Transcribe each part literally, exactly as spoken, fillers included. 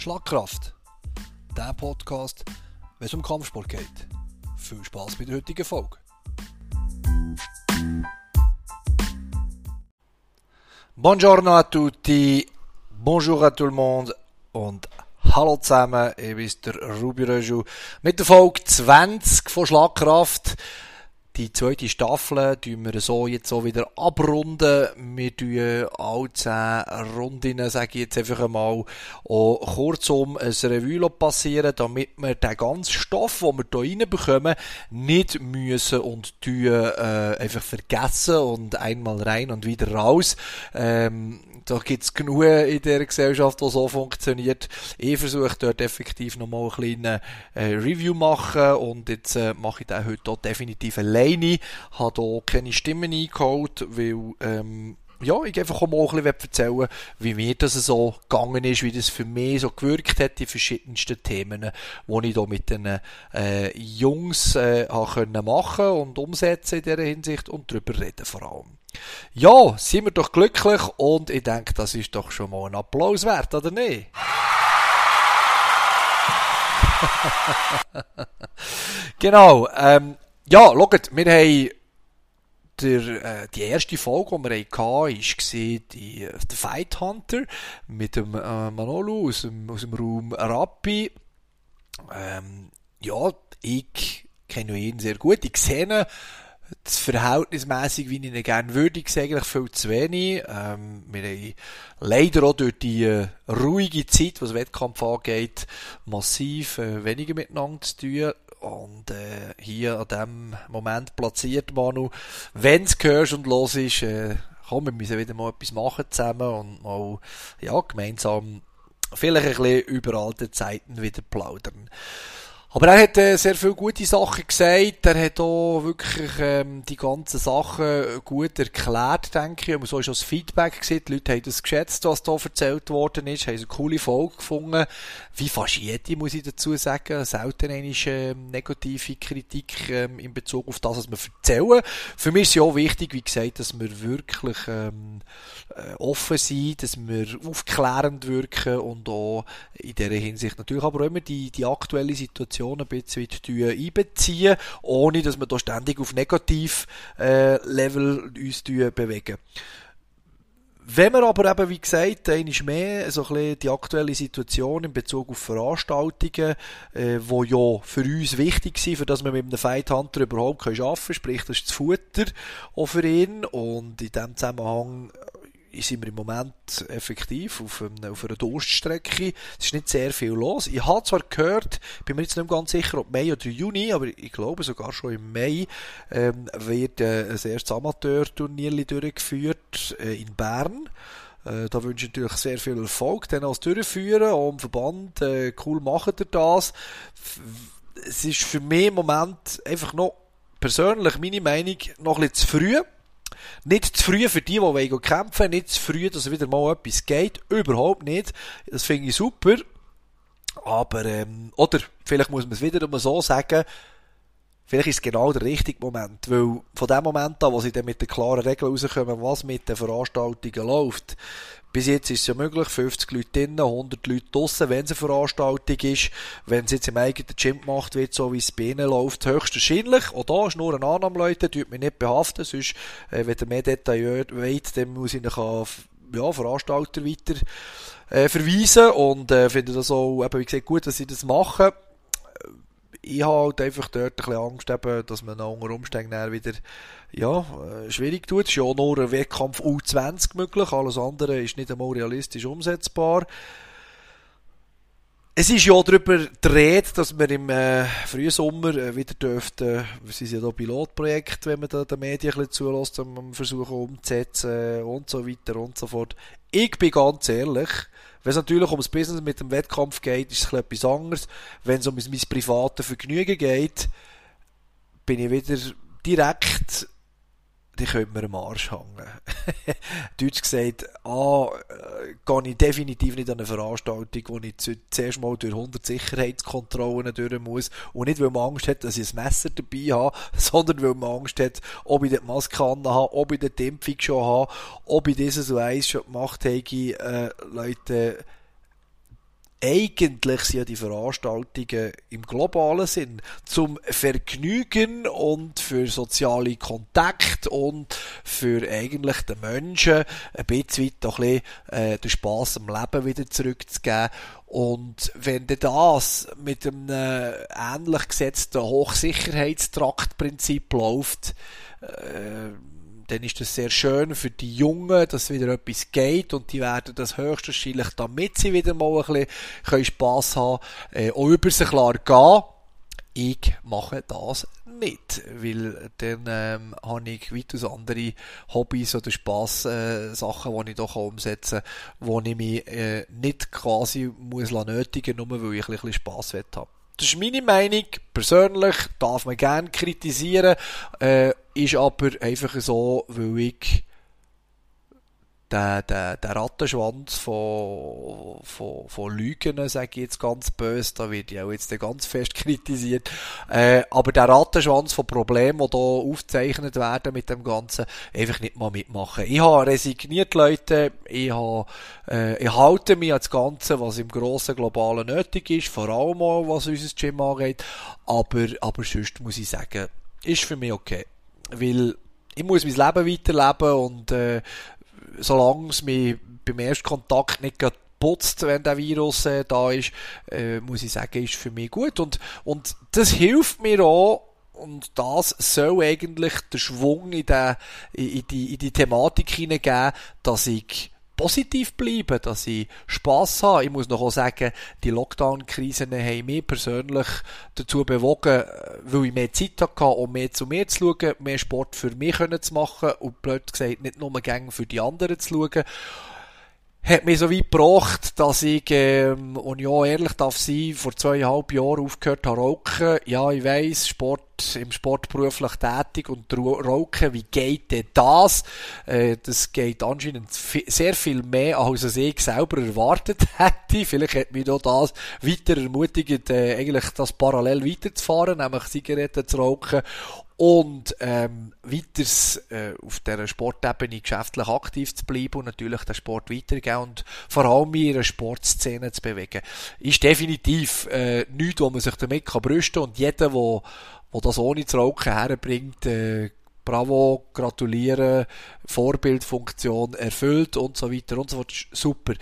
Schlagkraft, der Podcast, wenn es um Kampfsport geht. Viel Spass bei der heutigen Folge. Buongiorno a tutti, bonjour à tout le monde und hallo zusammen, ich bin der Ruby Röju mit der Folge zwanzig von Schlagkraft. Die zweite Staffel tun wir so jetzt so wieder abrunden. Wir tun alle zehn Rundinnen, sage ich jetzt einfach einmal, auch kurzum ein Revue passieren, damit wir den ganzen Stoff, den wir hier reinbekommen, nicht müssen und tun, äh, einfach vergessen und einmal rein und wieder raus. Ähm, Da gibt's genug in der Gesellschaft, die so funktioniert. Ich versuche dort effektiv nochmal ein kleines äh, Review machen und jetzt äh, mache ich den heute auch definitiv alleine. Habe hier keine Stimmen eingeholt, weil ähm, ja, ich einfach auch mal ein bisschen erzählen, wie mir das so gegangen ist, wie das für mich so gewirkt hat, die verschiedensten Themen, die ich hier mit den äh, Jungs äh, können machen und umsetzen in dieser Hinsicht und darüber reden vor allem. Ja, sind wir doch glücklich und ich denke, das ist doch schon mal ein Applaus wert, oder nicht? Genau, ähm, ja, schaut, wir haben der, äh, die erste Folge, die wir hatten, war die, äh, der Fight Hunter mit dem äh, Manolo aus dem, aus dem Raum Rappi. Ähm, ja, ich kenne ihn sehr gut, ich sehe ihn. Das verhältnismäßig, wie ich ihn gerne würde, ist eigentlich viel zu wenig. Ähm, wir haben leider auch durch die äh, ruhige Zeit, was Wettkampf angeht, massiv äh, weniger miteinander zu tun. Und äh, hier an diesem Moment platziert, Manu, wenn es hörst und los ist, äh, komm, wir müssen wieder mal etwas machen zusammen und mal ja, gemeinsam vielleicht ein bisschen über alte Zeiten wieder plaudern. Aber er hat äh, sehr viele gute Sachen gesagt, er hat auch wirklich ähm, die ganzen Sachen gut erklärt, denke ich. Und so ist auch das Feedback gesehen, die Leute haben das geschätzt, was da erzählt worden ist, haben eine coole Folge gefunden. Wie fast jede, muss ich dazu sagen, selten eine äh, negative Kritik ähm, in Bezug auf das, was wir erzählen. Für mich ist es ja auch wichtig, wie gesagt, dass wir wirklich ähm, äh, offen sind, dass wir aufklärend wirken und auch in dieser Hinsicht natürlich aber auch immer die, die aktuelle Situation ein bisschen einbeziehen, ohne dass wir da ständig auf Negativ-Level uns bewegen. Wenn wir aber eben, wie gesagt, einmal mehr so ein bisschen die aktuelle Situation in Bezug auf Veranstaltungen, äh, wo ja für uns wichtig sind, für dass wir mit einem Fight Hunter überhaupt arbeiten können, sprich, das ist das Futter auch für ihn, und in diesem Zusammenhang sind wir im Moment effektiv auf, einem, auf einer Durststrecke. Es ist nicht sehr viel los. Ich habe zwar gehört, bin mir jetzt nicht ganz sicher, ob Mai oder Juni, aber ich glaube sogar schon im Mai ähm, wird äh, ein erstes Amateurturnier durchgeführt äh, in Bern. Äh, da wünsche ich natürlich sehr viel Erfolg, dann als Durchführen, auch im Verband. Äh, cool macht ihr das. Es ist für mich im Moment einfach noch persönlich, meine Meinung, noch ein bisschen zu früh. Nicht zu früh für die, die kämpfen wollen, nicht zu früh, dass wieder mal etwas geht, überhaupt nicht. Das finde ich super. Aber, ähm, oder, vielleicht muss man es wieder mal so sagen, vielleicht ist es genau der richtige Moment, weil von dem Moment an, wo sie dann mit den klaren Regeln rauskommen, was mit den Veranstaltungen läuft, bis jetzt ist es ja möglich, fünfzig Leute drinnen, hundert Leute draussen, wenn es eine Veranstaltung ist, wenn es jetzt im eigenen Gym gemacht wird, so wie es bei ihnen läuft, höchstwahrscheinlich. Auch da ist nur eine Annahme, Leute, tut mich nicht behaften, sonst, äh, wenn ihr mehr Details wollt, dann muss ich euch auf ja, Veranstalter weiter äh, verweisen und äh, finde das auch, eben, wie gesagt, gut, dass sie das machen. Ich habe halt einfach dort ein bisschen Angst, eben, dass man unter Umständen dann wieder ja, äh, schwierig tut. Es ist ja nur ein Wettkampf U zwanzig möglich, alles andere ist nicht einmal realistisch umsetzbar. Es ist ja darüber gedreht, dass wir im äh, Frühsommer äh, wieder dürften, äh, es ist ja da Pilotprojekt, wenn man da den Medien ein bisschen zulässt, um, um versuchen umzusetzen und so weiter und so fort. Ich bin ganz ehrlich, wenn es natürlich ums Business mit dem Wettkampf geht, ist es etwas anderes. Wenn es um mein privates Vergnügen geht, bin ich wieder direkt, die können mir am Arsch hängen. Deutsch gesagt, ah, äh, gehe ich definitiv nicht an eine Veranstaltung, wo ich zuerst mal durch hundert Sicherheitskontrollen durch muss. Und nicht, weil man Angst hat, dass ich ein Messer dabei habe, sondern weil man Angst hat, ob ich die Maske habe, ob ich die Impfung schon habe, ob ich dieses und eins schon gemacht habe. Äh, Leute, eigentlich sind ja die Veranstaltungen im globalen Sinn zum Vergnügen und für soziale Kontakte und für eigentlich den Menschen ein bisschen weit auch ein bisschen, äh, den Spass am Leben wieder zurückzugeben. Und wenn du das mit einem äh, ähnlich gesetzten Hochsicherheitstraktprinzip läuft, äh, dann ist das sehr schön für die Jungen, dass wieder etwas geht und die werden das höchstwahrscheinlich, damit sie wieder mal ein bisschen Spass haben können, äh, auch über sich klar gehen. Ich mache das nicht, weil dann ähm, habe ich weitaus andere Hobbys oder Spass-Sachen, äh, die ich doch umsetzen kann, wo ich mich äh, nicht quasi muss nötigen, nur weil ich ein bisschen Spass haben. Das ist meine Meinung, persönlich, darf man gerne kritisieren, äh, ist aber einfach so, weil ich den, den, den Rattenschwanz von, von, von Lügen, sage ich jetzt ganz böse, da wird ja auch jetzt ganz fest kritisiert, äh, aber der Rattenschwanz von Problemen, die hier aufgezeichnet werden mit dem Ganzen, einfach nicht mal mitmachen. Ich habe resigniert, Leute, ich, habe, äh, ich halte mich an das Ganze, was im grossen Globalen nötig ist, vor allem auch, was unser Gym angeht, aber, aber sonst muss ich sagen, ist für mich okay, weil ich muss mein Leben weiterleben und äh, solange es mich beim ersten Kontakt nicht gerade putzt, wenn der Virus äh, da ist, äh, muss ich sagen, ist für mich gut. Und, und das hilft mir auch, und das soll eigentlich den Schwung in die, in die, in die Thematik hineingeben, dass ich positiv bleibe, dass ich Spass habe. Ich muss noch auch sagen, die Lockdown-Krisen haben mich persönlich dazu bewogen, weil ich mehr Zeit hatte, um mehr zu mir zu schauen, mehr Sport für mich zu machen und blöd gesagt nicht nur Gänge für die anderen zu schauen. Hat mich so weit gebracht, dass ich, ähm, und ja, ehrlich darf sein, vor zweieinhalb Jahren aufgehört habe rauchen. Ja, ich weiss, Sport, im Sport beruflich tätig und rauchen, wie geht denn das? Äh, das geht anscheinend sehr viel mehr, als ich selber erwartet hätte. Vielleicht hat mich da das weiter ermutigt, äh, eigentlich das parallel weiterzufahren, nämlich Zigaretten zu rauchen. Und ähm, weiters äh, auf dieser Sportebene geschäftlich aktiv zu bleiben und natürlich den Sport weitergeben und vor allem in einer Sportszene zu bewegen. Ist definitiv äh, nichts, wo man sich damit kann brüsten kann. Und jeder, der, der das ohne zu rauchen herbringt, äh, bravo, gratulieren, Vorbildfunktion erfüllt und so weiter und so fort. Super.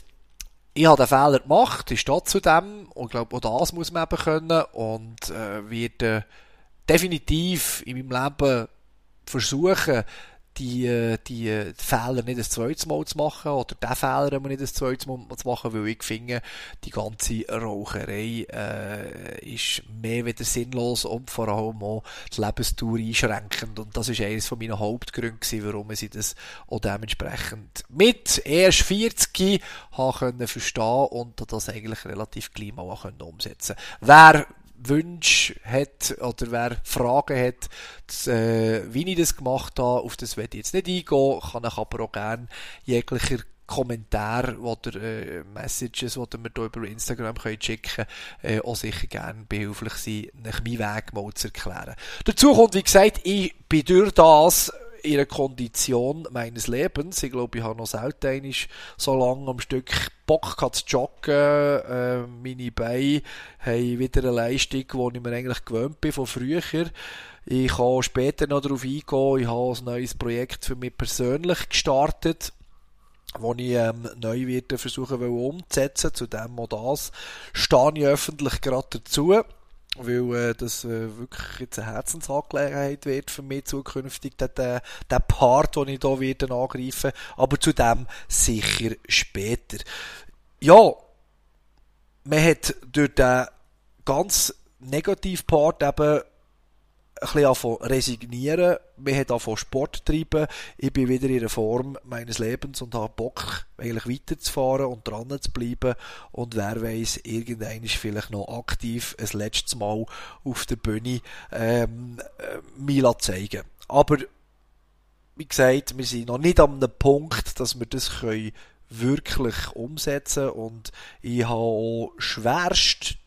Ich habe den Fehler gemacht, ich stehe zu dem und ich glaube, auch das muss man eben können und äh, wird äh, definitiv in meinem Leben versuchen, die, die Fehler nicht ein zweites Mal zu machen oder den Fehler nicht ein zweites Mal zu machen, weil ich finde, die ganze Raucherei äh, ist mehr wieder sinnlos und vor allem auch die Lebensdauer einschränkend und das ist eines von meinen Hauptgründen gewesen, warum ich das auch dementsprechend mit erst vierzig habe können verstehen und das eigentlich relativ gleich mal umsetzen können. Wer Wünsche hat oder wer Fragen hat, das, äh, wie ich das gemacht habe, auf das werde ich jetzt nicht eingehen, kann ich aber auch gerne jeglicher Kommentare oder äh, Messages, die mir hier über Instagram könnt schicken äh, auch sicher gerne behilflich sein, nach meinen Weg mal zu erklären. Dazu kommt, wie gesagt, ich bin durch das in einer Kondition meines Lebens. Ich glaube, ich habe noch selten so lange am Stück Bock gehabt zu joggen. Äh, meine Beine haben wieder eine Leistung, die ich mir eigentlich gewöhnt bin von früher. Ich kann später noch darauf eingehen. Ich habe ein neues Projekt für mich persönlich gestartet, wo ich ähm, neu wieder versuchen will umzusetzen. Zu dem auch das stehe ich öffentlich gerade dazu, weil äh, das äh, wirklich jetzt eine Herzensangelegenheit wird für mich zukünftig, der, der, der Part, den ich hier werde angreifen, aber zu dem sicher später. Ja, man hat durch den ganz negativen Part eben ein bisschen angefangen resignieren, man hat angefangen Sport treiben, ich bin wieder in der Form meines Lebens und habe Bock, eigentlich weiterzufahren und dran zu bleiben und wer weiss, irgendwann ist vielleicht noch aktiv ein letztes Mal auf der Bühne ähm, äh, mir zeigen. Aber wie gesagt, wir sind noch nicht an einem Punkt, dass wir das können wirklich umsetzen und ich habe auch schwerst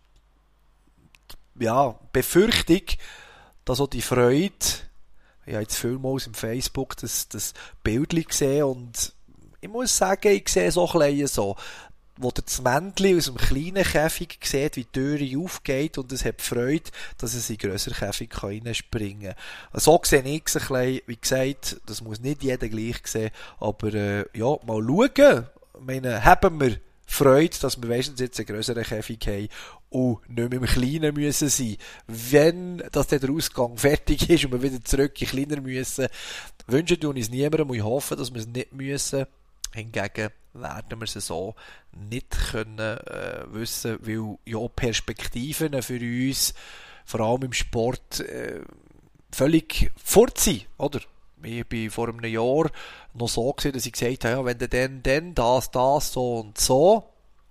ja, Befürchtung, dass auch die Freude, ich habe jetzt vielmals im Facebook das, das Bildchen gesehen und ich muss sagen, ich sehe es auch ein bisschen so. wo der das Männchen aus dem kleinen Käfig sieht, wie die Türe aufgeht und es hat Freude, dass es in den grösseren Käfig reinspringen kann. So sehe ich es ein bisschen, wie gesagt, das muss nicht jeder gleich sehen, aber äh, ja, mal schauen. Ich meine, haben wir Freude, dass wir wenigstens jetzt einen grösseren Käfig haben und nicht mehr im Kleinen müssen sein. Wenn dass der Ausgang fertig ist und wir wieder zurück in kleiner müssen, wünschen wir uns niemandem und ich hoffe, dass wir es nicht müssen. Hingegen werden wir es so nicht können äh, wissen, weil ja Perspektiven für uns, vor allem im Sport, äh, völlig fort sind, oder? Ich war vor einem Jahr noch so gewesen, dass ich gesagt habe, ja, wenn du dann, dann, das, das, so und so.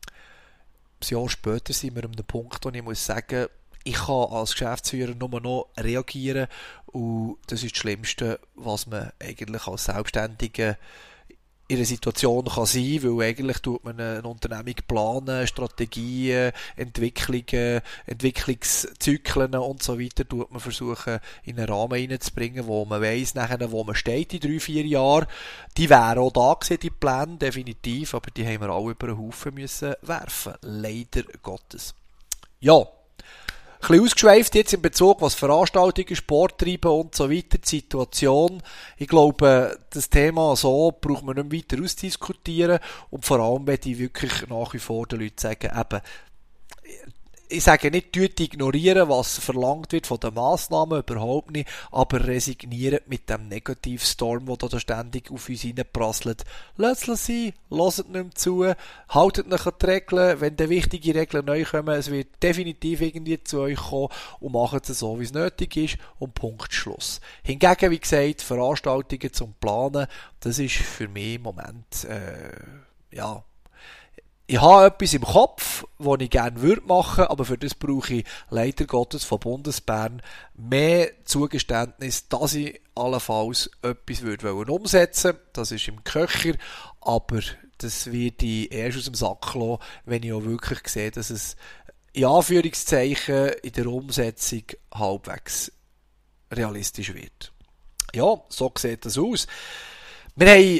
Ein Jahr später sind wir an einem Punkt, wo ich muss sagen, ich kann als Geschäftsführer nur noch reagieren und das ist das Schlimmste, was man eigentlich als Selbstständiger in einer Situation kann sein, weil eigentlich tut man eine Unternehmung planen, Strategien, Entwicklungen, Entwicklungszyklen und so weiter, tut man versuchen, in einen Rahmen hineinzubringen, wo man weiss, nachher, wo man steht in drei, vier Jahren. Die wären auch da gewesen, die Pläne, definitiv, aber die haben wir alle über den Haufen müssen werfen. Leider Gottes. Ja. Ein bisschen ausgeschweift jetzt in Bezug, was Veranstaltungen, Sport treiben und so weiter, die Situation. Ich glaube, das Thema so braucht man nicht weiter ausdiskutieren und vor allem möchte ich wirklich nach wie vor den Leuten sagen, eben, ich sage nicht, tut ignorieren, was verlangt wird von den Massnahmen, überhaupt nicht, aber resignieren mit dem Negativstorm, der da ständig auf uns reinprasselt. Lasst es sein, hört nicht mehr zu, haltet euch an die Regeln, wenn da wichtige Regeln neu kommen, es wird definitiv irgendwie zu euch kommen und macht es so, wie es nötig ist und Punkt Schluss. Hingegen, wie gesagt, Veranstaltungen zum Planen, das ist für mich im Moment, äh, ja, ich habe etwas im Kopf, was ich gerne würde machen, aber für das brauche ich leider Gottes von Bundesbern mehr Zugeständnis, dass ich allenfalls etwas würde umsetzen wollen. Das ist im Köcher, aber das wird ich erst aus dem Sack lassen, wenn ich auch wirklich sehe, dass es in Anführungszeichen in der Umsetzung halbwegs realistisch wird. Ja, so sieht das aus. Wir haben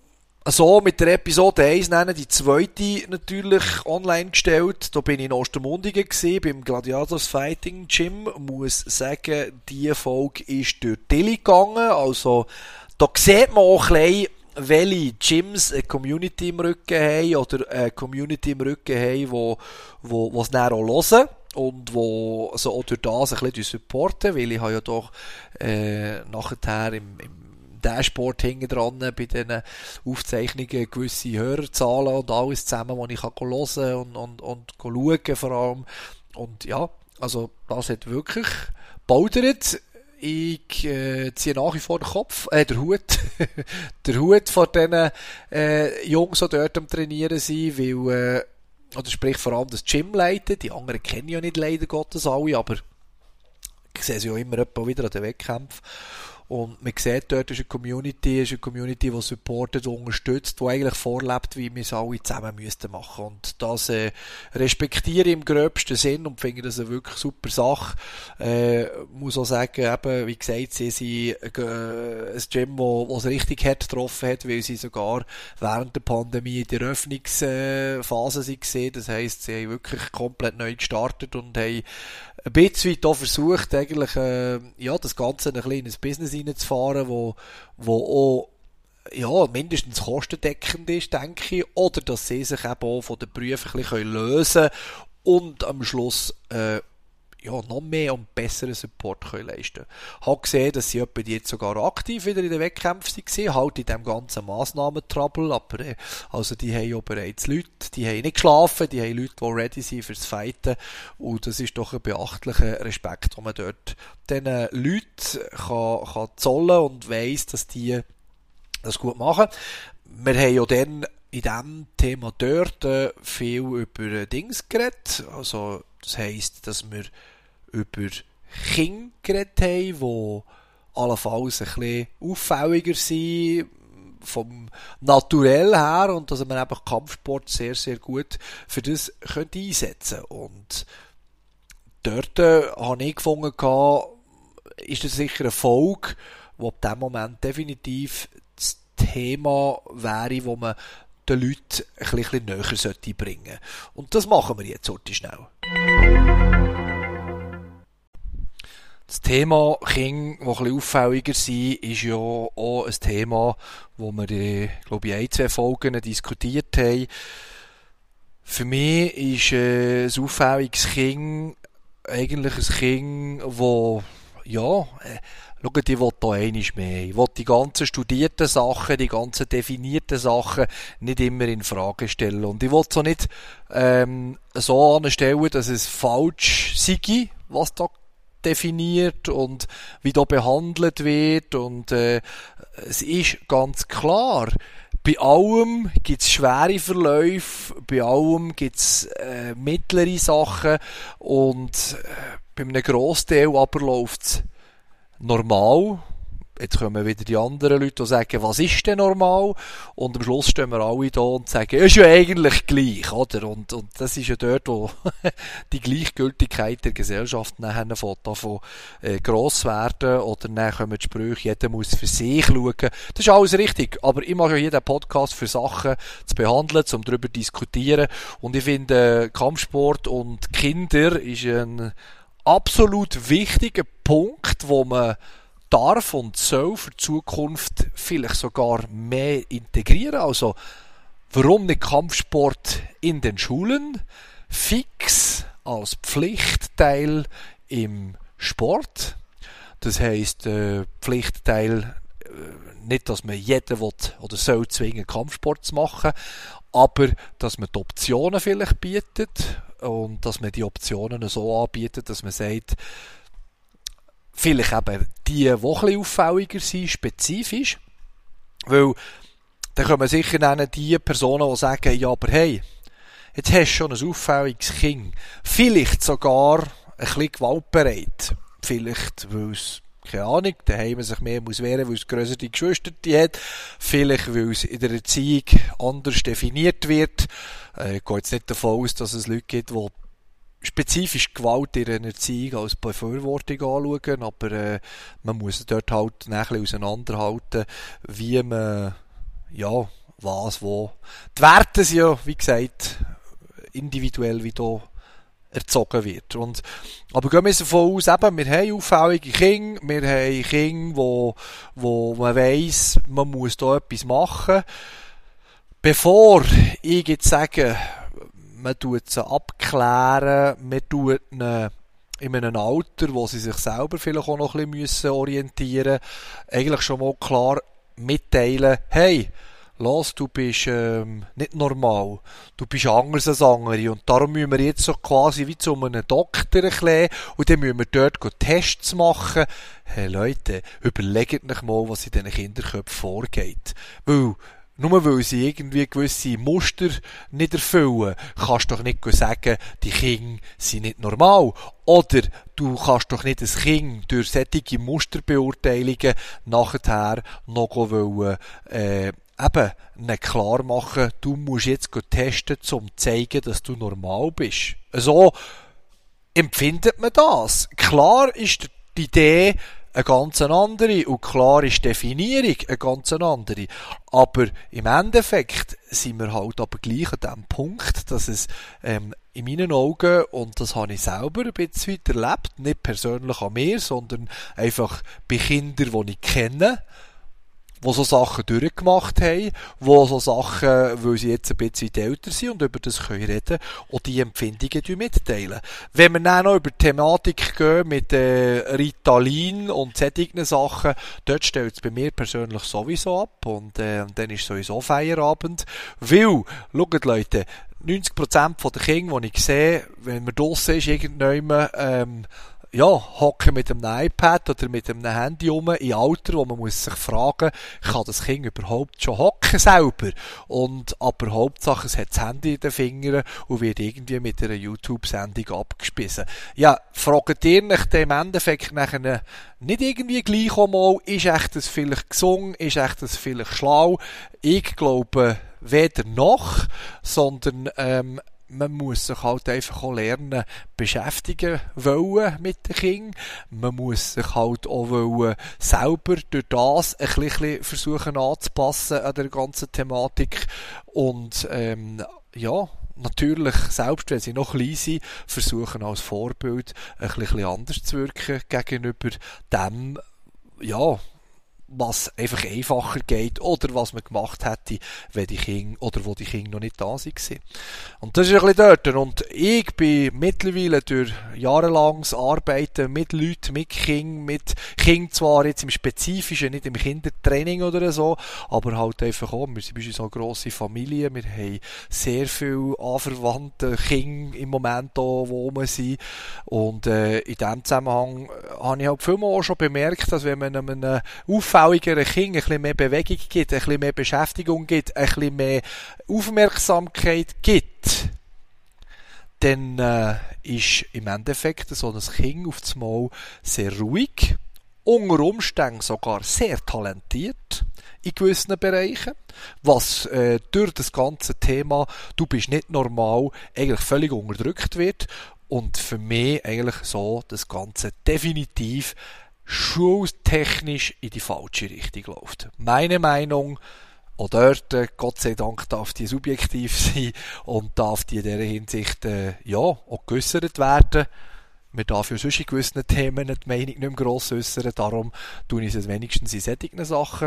so mit der Episode eins nennen, die zweite natürlich online gestellt. Da bin ich in Ostermundigen gewesen, beim Gladiators Fighting Gym. Muss sagen, die Folge ist durch die Tilly gegangen. Also, da sieht man auch ein bisschen, welche Gyms eine Community im Rücken haben oder eine Community im Rücken haben, wo, wo, wo es dann auch hören. Und wo so auch durch das ein bisschen supporten, weil ich habe ja doch äh, nachher im, im Dashboard hinten dran bei diesen Aufzeichnungen gewisse Hörerzahlen und alles zusammen, wo ich kann hören und, und, und schauen vor allem. Und ja, also das hat wirklich gebaudert. Ich äh, ziehe nach wie vor den Kopf, äh, der Hut, der Hut von diesen äh, Jungs, die dort am Trainieren sind, weil, äh, oder sprich vor allem das Gym leiten. Die anderen kennen ja nicht leider Gottes alle, aber ich sehe sie ja immer wieder an den Wettkämpfen. Und man sieht, dort ist eine Community, ist eine Community, die supportet, die unterstützt, die eigentlich vorlebt, wie wir es alle zusammen müssten machen. Und das äh, respektiere ich im gröbsten Sinn und finde das eine wirklich super Sache. Äh, muss auch sagen, eben, wie gesagt, sie sind äh, ein Gym, das es richtig hart getroffen hat, weil sie sogar während der Pandemie in der Öffnungsphase sind gesehen. Das heisst, sie haben wirklich komplett neu gestartet und haben ein bisschen weit auch versucht, eigentlich, äh, ja, das Ganze ein kleines Business reinzufahren, wo, wo auch, ja, mindestens kostendeckend ist, denke ich, oder dass sie sich eben auch von den Berufen ein bisschen lösen können und am Schluss, äh, ja, noch mehr und besseren Support können leisten. Ich habe gesehen, dass sie etwa jetzt sogar aktiv wieder in den Wettkämpfen waren, halt in diesem ganzen Massnahmen-Trouble, aber äh, also die haben ja bereits Leute, die haben nicht geschlafen, die haben Leute, die ready sind fürs Fighten und das ist doch ein beachtlicher Respekt, den man dort diesen Leuten kann, kann zollen und weiss, dass die das gut machen. Wir haben ja dann in diesem Thema dort äh, viel über Dings geredet, also das heisst, dass wir über Kinder geredet haben, die allenfalls ein bisschen auffälliger sind, vom Naturell her, und dass man einfach Kampfsport sehr, sehr gut für das könnte einsetzen könnte. Und dort äh, habe ich gefunden, ist das sicher eine Folge, wo in diesem Moment definitiv das Thema wäre, wo man den Leuten ein bisschen näher sollte bringen. Und das machen wir jetzt heute schnell. Das Thema Kinder, die ein bisschen auffälliger sind, ist ja auch ein Thema, das wir, in, glaube ich, ein, zwei Folgen diskutiert haben. Für mich ist äh, ein auffälliges Kind eigentlich ein Kind, das, ja, äh, schaut, ich will da einmal mehr. Ich will die ganzen studierten Sachen, die ganzen definierten Sachen nicht immer in Frage stellen. Und ich will so nicht ähm, so anstellen, dass es falsch sei, was da definiert und wie da behandelt wird. Und äh, es ist ganz klar, bei allem gibt es schwere Verläufe, bei allem gibt es äh, mittlere Sachen und äh, bei einem Grossteil aber läuft es normal. Jetzt kommen wieder die anderen Leute, die sagen, was ist denn normal? Und am Schluss stehen wir alle da und sagen, ist ja eigentlich gleich, oder? Und, und das ist ja dort, wo die Gleichgültigkeit der Gesellschaft nachher davon äh, gross werden, oder dann kommen die Sprüche, jeder muss für sich schauen. Das ist alles richtig, aber ich mache ja hier den Podcast für Sachen zu behandeln, um darüber zu diskutieren. Und ich finde, Kampfsport und Kinder ist ein absolut wichtiger Punkt, wo man darf und soll für die Zukunft vielleicht sogar mehr integrieren. Also, warum nicht Kampfsport in den Schulen? Fix als Pflichtteil im Sport. Das heisst, äh, Pflichtteil, äh, nicht, dass man jeden will oder soll zwingen, Kampfsport zu machen, aber dass man die Optionen vielleicht bietet und dass man die Optionen so anbietet, dass man sagt, vielleicht eben die, die ein bisschen auffälliger sind, spezifisch. Weil, dann können wir sicher nennen die Personen, die sagen, ja, aber hey, jetzt hast du schon ein auffälliges Kind. Vielleicht sogar ein bisschen gewaltbereit. Vielleicht, weil es, keine Ahnung, daheim sich mehr muss wehren, weil es grössere Geschwister hat. Vielleicht, weil es in der Erziehung anders definiert wird. Äh, ich gehe jetzt nicht davon aus, dass es Leute gibt, die spezifisch Gewalt in einer Erziehung als Befürwortung anschauen, aber äh, man muss dort halt ein bisschen auseinanderhalten, wie man, ja, was, wo. Die Werte sind ja, wie gesagt, individuell, wie da erzogen wird. Und, aber gehen wir davon aus, eben, wir haben auffällige Kinder, wir haben Kinder, wo, wo man weiss, man muss da etwas machen. Bevor ich jetzt sage, man tut sie abklären, man tut ihnen in einem Alter, wo sie sich selber vielleicht auch noch ein bisschen orientieren müssen, eigentlich schon mal klar mitteilen, hey, los, du bist ähm, nicht normal, du bist anders als andere und darum müssen wir jetzt so quasi wie zu einem Doktor erklären und dann müssen wir dort Tests machen. Hey Leute, überlegt euch mal, was in diesen Kinderköpfen vorgeht. Weil nur weil sie irgendwie gewisse Muster nicht erfüllen, kannst du doch nicht sagen, die Kinder sind nicht normal. Oder du kannst doch nicht ein Kind durch solche Musterbeurteilungen nachher noch wollen, äh, eben nicht klar machen, du musst jetzt testen, um zu zeigen, dass du normal bist. So empfindet man das. Klar ist die Idee eine ganz andere und klar ist die Definierung eine ganz andere. Aber im Endeffekt sind wir halt aber gleich an dem Punkt, dass es ähm, in meinen Augen, und das habe ich selber ein bisschen weiter erlebt, nicht persönlich an mir, sondern einfach bei Kindern, die ich kenne, die so Sachen durchgemacht haben, die so Sachen, weil sie jetzt ein bisschen älter sind und über das können reden, und die Empfindungen mitteilen. Wenn wir dann noch über die Thematik gehen mit äh, Ritalin und solchen Sachen, dort stellt es bei mir persönlich sowieso ab und äh, dann ist sowieso Feierabend. Weil, schaut Leute, neunzig Prozent der Kinder, die ich sehe, wenn man draussen ist, irgendjemand, ähm, ja, hocken mit einem iPad oder mit einem Handy rum, in Alter, wo man muss sich fragen, kann das Kind überhaupt schon hocken selber? Und, aber Hauptsache, es hat das Handy in den Fingern und wird irgendwie mit einer YouTube-Sendung abgespissen. Ja, fragt ihr euch dann im Endeffekt nachher nicht irgendwie gleich einmal, ist echt das vielleicht gesungen, ist echt das vielleicht schlau? Ich glaube, weder noch, sondern, ähm, man muss sich halt einfach auch lernen, beschäftigen wollen mit den Kindern. Man muss sich halt auch wollen, selber durch das ein bisschen versuchen anzupassen an der ganzen Thematik. Und ähm, ja, natürlich, selbst wenn sie noch klein sind, versuchen als Vorbild ein bisschen anders zu wirken gegenüber dem, ja, was einfach einfacher geht oder was man gemacht hätte, wenn die Kinder oder wo die Kinder noch nicht da waren. Und das ist ein bisschen dort. Und ich bin mittlerweile durch jahrelanges Arbeiten mit Leuten, mit Kindern, mit Kindern zwar jetzt im Spezifischen, nicht im Kindertraining oder so, aber halt einfach auch, wir sind so eine grosse Familie, wir haben sehr viele anverwandte Kinder im Moment da, wo wir sind. Und äh, in diesem Zusammenhang habe ich halt vielmal auch schon bemerkt, dass wenn man einem auffälligeren Kind ein bisschen mehr Bewegung gibt, ein bisschen mehr Beschäftigung gibt, ein bisschen mehr Aufmerksamkeit gibt, dann äh, ist im Endeffekt so ein Kind auf das Mal sehr ruhig, unter Umständen sogar sehr talentiert in gewissen Bereichen, was äh, durch das ganze Thema «Du bist nicht normal» eigentlich völlig unterdrückt wird und für mich eigentlich so das Ganze definitiv schultechnisch in die falsche Richtung läuft. Meine Meinung, auch dort, Gott sei Dank, darf die subjektiv sein und darf die in dieser Hinsicht äh, ja, auch geäussert werden. Man darf ja sonst in gewissen Themen die Meinung nicht mehr gross äussern, darum tue ich es wenigstens in solchen Sachen.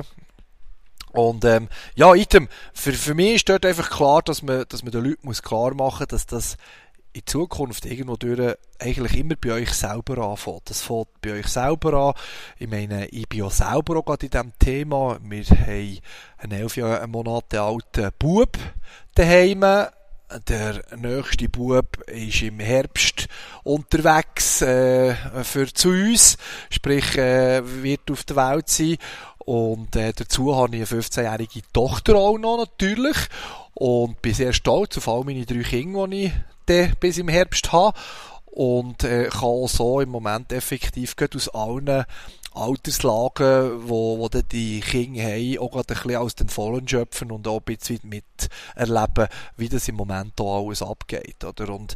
Und ähm, ja, Item, für, für mich ist dort einfach klar, dass man, dass man den Leuten muss klar machen muss, dass das in Zukunft irgendwo durch eigentlich immer bei euch selber anfängt. Das fängt bei euch selber an. Ich meine, ich bin ja selber auch gerade in diesem Thema. Wir haben einen elf Monate alten Bub daheim. Der nächste Bub ist im Herbst unterwegs äh, für zu uns, sprich äh, wird auf der Welt sein. Und äh, dazu habe ich eine fünfzehnjährige Tochter auch noch natürlich und bin sehr stolz auf all meine drei Kinder, die ich bis im Herbst habe und äh, kann auch so im Moment effektiv aus allen Alterslagen, wo, wo die Kinder haben, auch gerade ein bisschen aus den Vollen schöpfen und auch ein bisschen miterleben, wie das im Moment hier alles abgeht. Oder? Und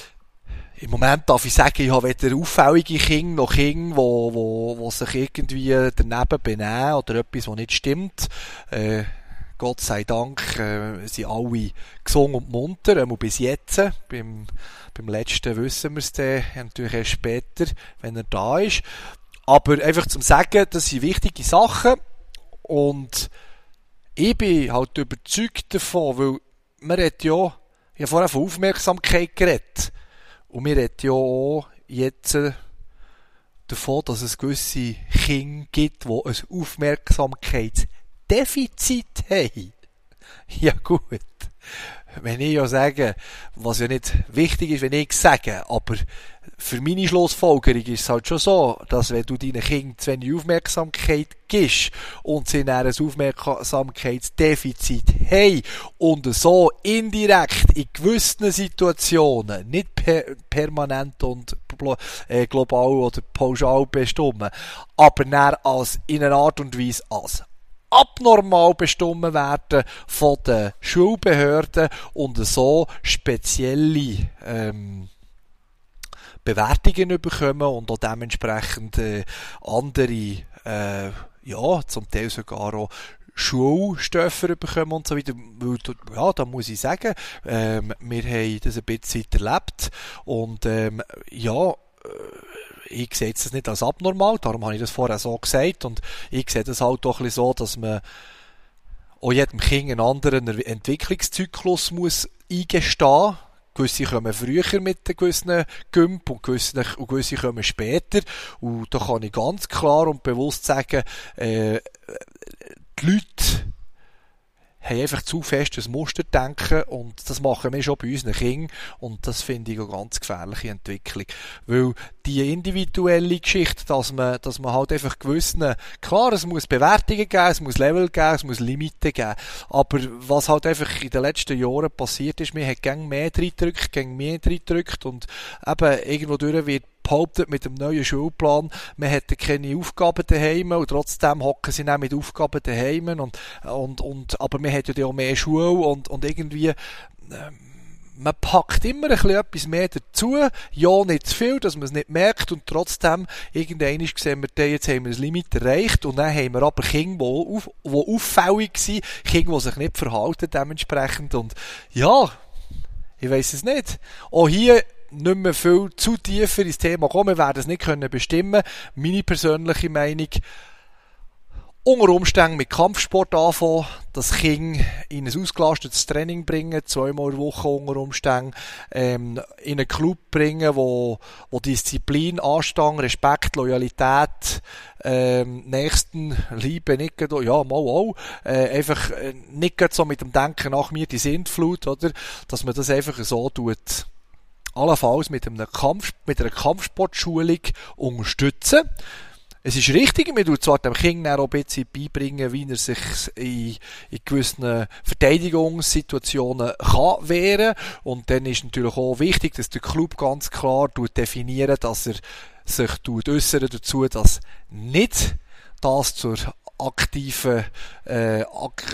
im Moment darf ich sagen, ich habe weder auffällige Kinder noch Kinder, die wo, wo, wo sich irgendwie daneben benehmen oder etwas, was nicht stimmt. Äh, Gott sei Dank äh, sind alle gesund und munter, einmal bis jetzt. Beim, beim letzten wissen wir es dann, natürlich erst später, wenn er da ist. Aber einfach zum Sagen, das sind wichtige Sachen und ich bin halt überzeugt davon, weil man hat ja, ich habe vorher von Aufmerksamkeit geredet und wir reden ja auch jetzt davon, dass es gewisse Kinder gibt, die ein Aufmerksamkeitsdefizit haben. Ja gut, wenn ich ja sage, was ja nicht wichtig ist, wenn ich sage, aber für meine Schlussfolgerung ist es halt schon so, dass wenn du deinen Kindern zu wenig Aufmerksamkeit gibst und sie dann ein Aufmerksamkeitsdefizit haben und so indirekt in gewissen Situationen, nicht per permanent und äh, global oder pauschal bestimmen, aber dann als, in einer Art und Weise als abnormal bestimmt werden von den Schulbehörden und so spezielle ähm, Bewertungen bekommen und auch dementsprechend äh, andere, äh, ja, zum Teil sogar auch Schulstoffe bekommen und so weiter. Ja, da muss ich sagen, ähm, wir haben das ein bisschen erlebt und ähm, ja, ich sehe das nicht als abnormal, darum habe ich das vorher so gesagt und ich sehe das halt doch ein bisschen so, dass man auch jedem Kind einen anderen Entwicklungszyklus muss eingestehen. Gewisse kommen früher mit einem gewissen Gümp und gewisse, und gewisse kommen später. Und da kann ich ganz klar und bewusst sagen, äh, die Leute haben einfach zu fest ein Musterdenken und das machen wir schon bei unseren Kindern und das finde ich eine ganz gefährliche Entwicklung. Weil die individuelle Geschichte, dass man, dass man halt einfach gewissen, klar, es muss Bewertungen geben, es muss Level geben, es muss Limiten geben, aber was halt einfach in den letzten Jahren passiert ist, man hat gäng mehr reingedrückt, gäng mehr reingedrückt und eben irgendwo durch wird behauptet mit dem neuen Schulplan, man hätte keine Aufgaben daheim und trotzdem hocken sie dann mit Aufgaben daheim und, und, und, aber man hat ja auch mehr Schule und, und irgendwie, ähm, man packt immer ein bisschen etwas mehr dazu, ja, nicht zu viel, dass man es nicht merkt und trotzdem, irgendwann sehen wir, jetzt haben wir ein Limit erreicht und dann haben wir aber Kinder, die, auf, die auffällig sind, Kinder, die sich nicht verhalten dementsprechend und ja, ich weiss es nicht. Auch hier nicht mehr viel zu tiefer ins Thema kommen, wir werden es nicht können bestimmen. Meine persönliche Meinung, unter Umständen mit Kampfsport anfangen, das Kind in ein ausgelastetes Training bringen, zweimal in der Woche unter Umständen, ähm, in einen Club bringen, wo, wo Disziplin, Anstand, Respekt, Loyalität, ähm, Nächstenliebe, nicht gerade, ja, mal auch, äh, einfach äh, nicht gerade so mit dem Denken nach mir die Sintflut, oder, dass man das einfach so tut, allenfalls mit einem Kampf, mit einer Kampfsportschulung unterstützen. Es ist richtig, man tut zwar dem Kind auch ein bisschen beibringen, wie er sich in, in gewissen Verteidigungssituationen kann wehren kann. Und dann ist natürlich auch wichtig, dass der Club ganz klar definiert, dass er sich äußern dazu, dass nicht das zur aktiven äh, Ag-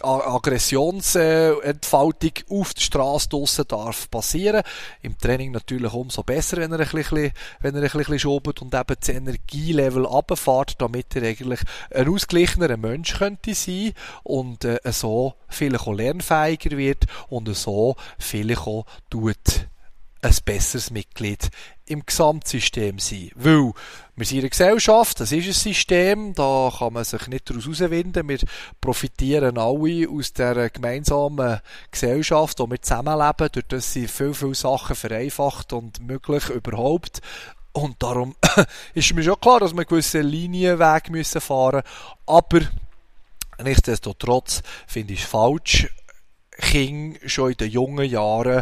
Aggressionsentfaltung äh, auf der Straße draussen darf passieren. Im Training natürlich umso besser, wenn er ein bisschen, wenn er ein bisschen schobt und eben das Energielevel runterfährt, damit er eigentlich ein ausgeglichener Mensch könnte sein und äh, so vielleicht auch lernfähiger wird und so vielleicht auch tut ein besseres Mitglied im Gesamtsystem sein. Weil wir sind eine Gesellschaft, das ist ein System, da kann man sich nicht daraus herauswinden. Wir profitieren alle aus der gemeinsamen Gesellschaft, wo wir zusammenleben, durch das sind viele, viele Sachen vereinfacht und möglich überhaupt. Und darum ist mir schon klar, dass wir einen gewissen Linienweg müssen fahren müssen. Aber nichtsdestotrotz finde ich es falsch, Kinder schon in den jungen Jahren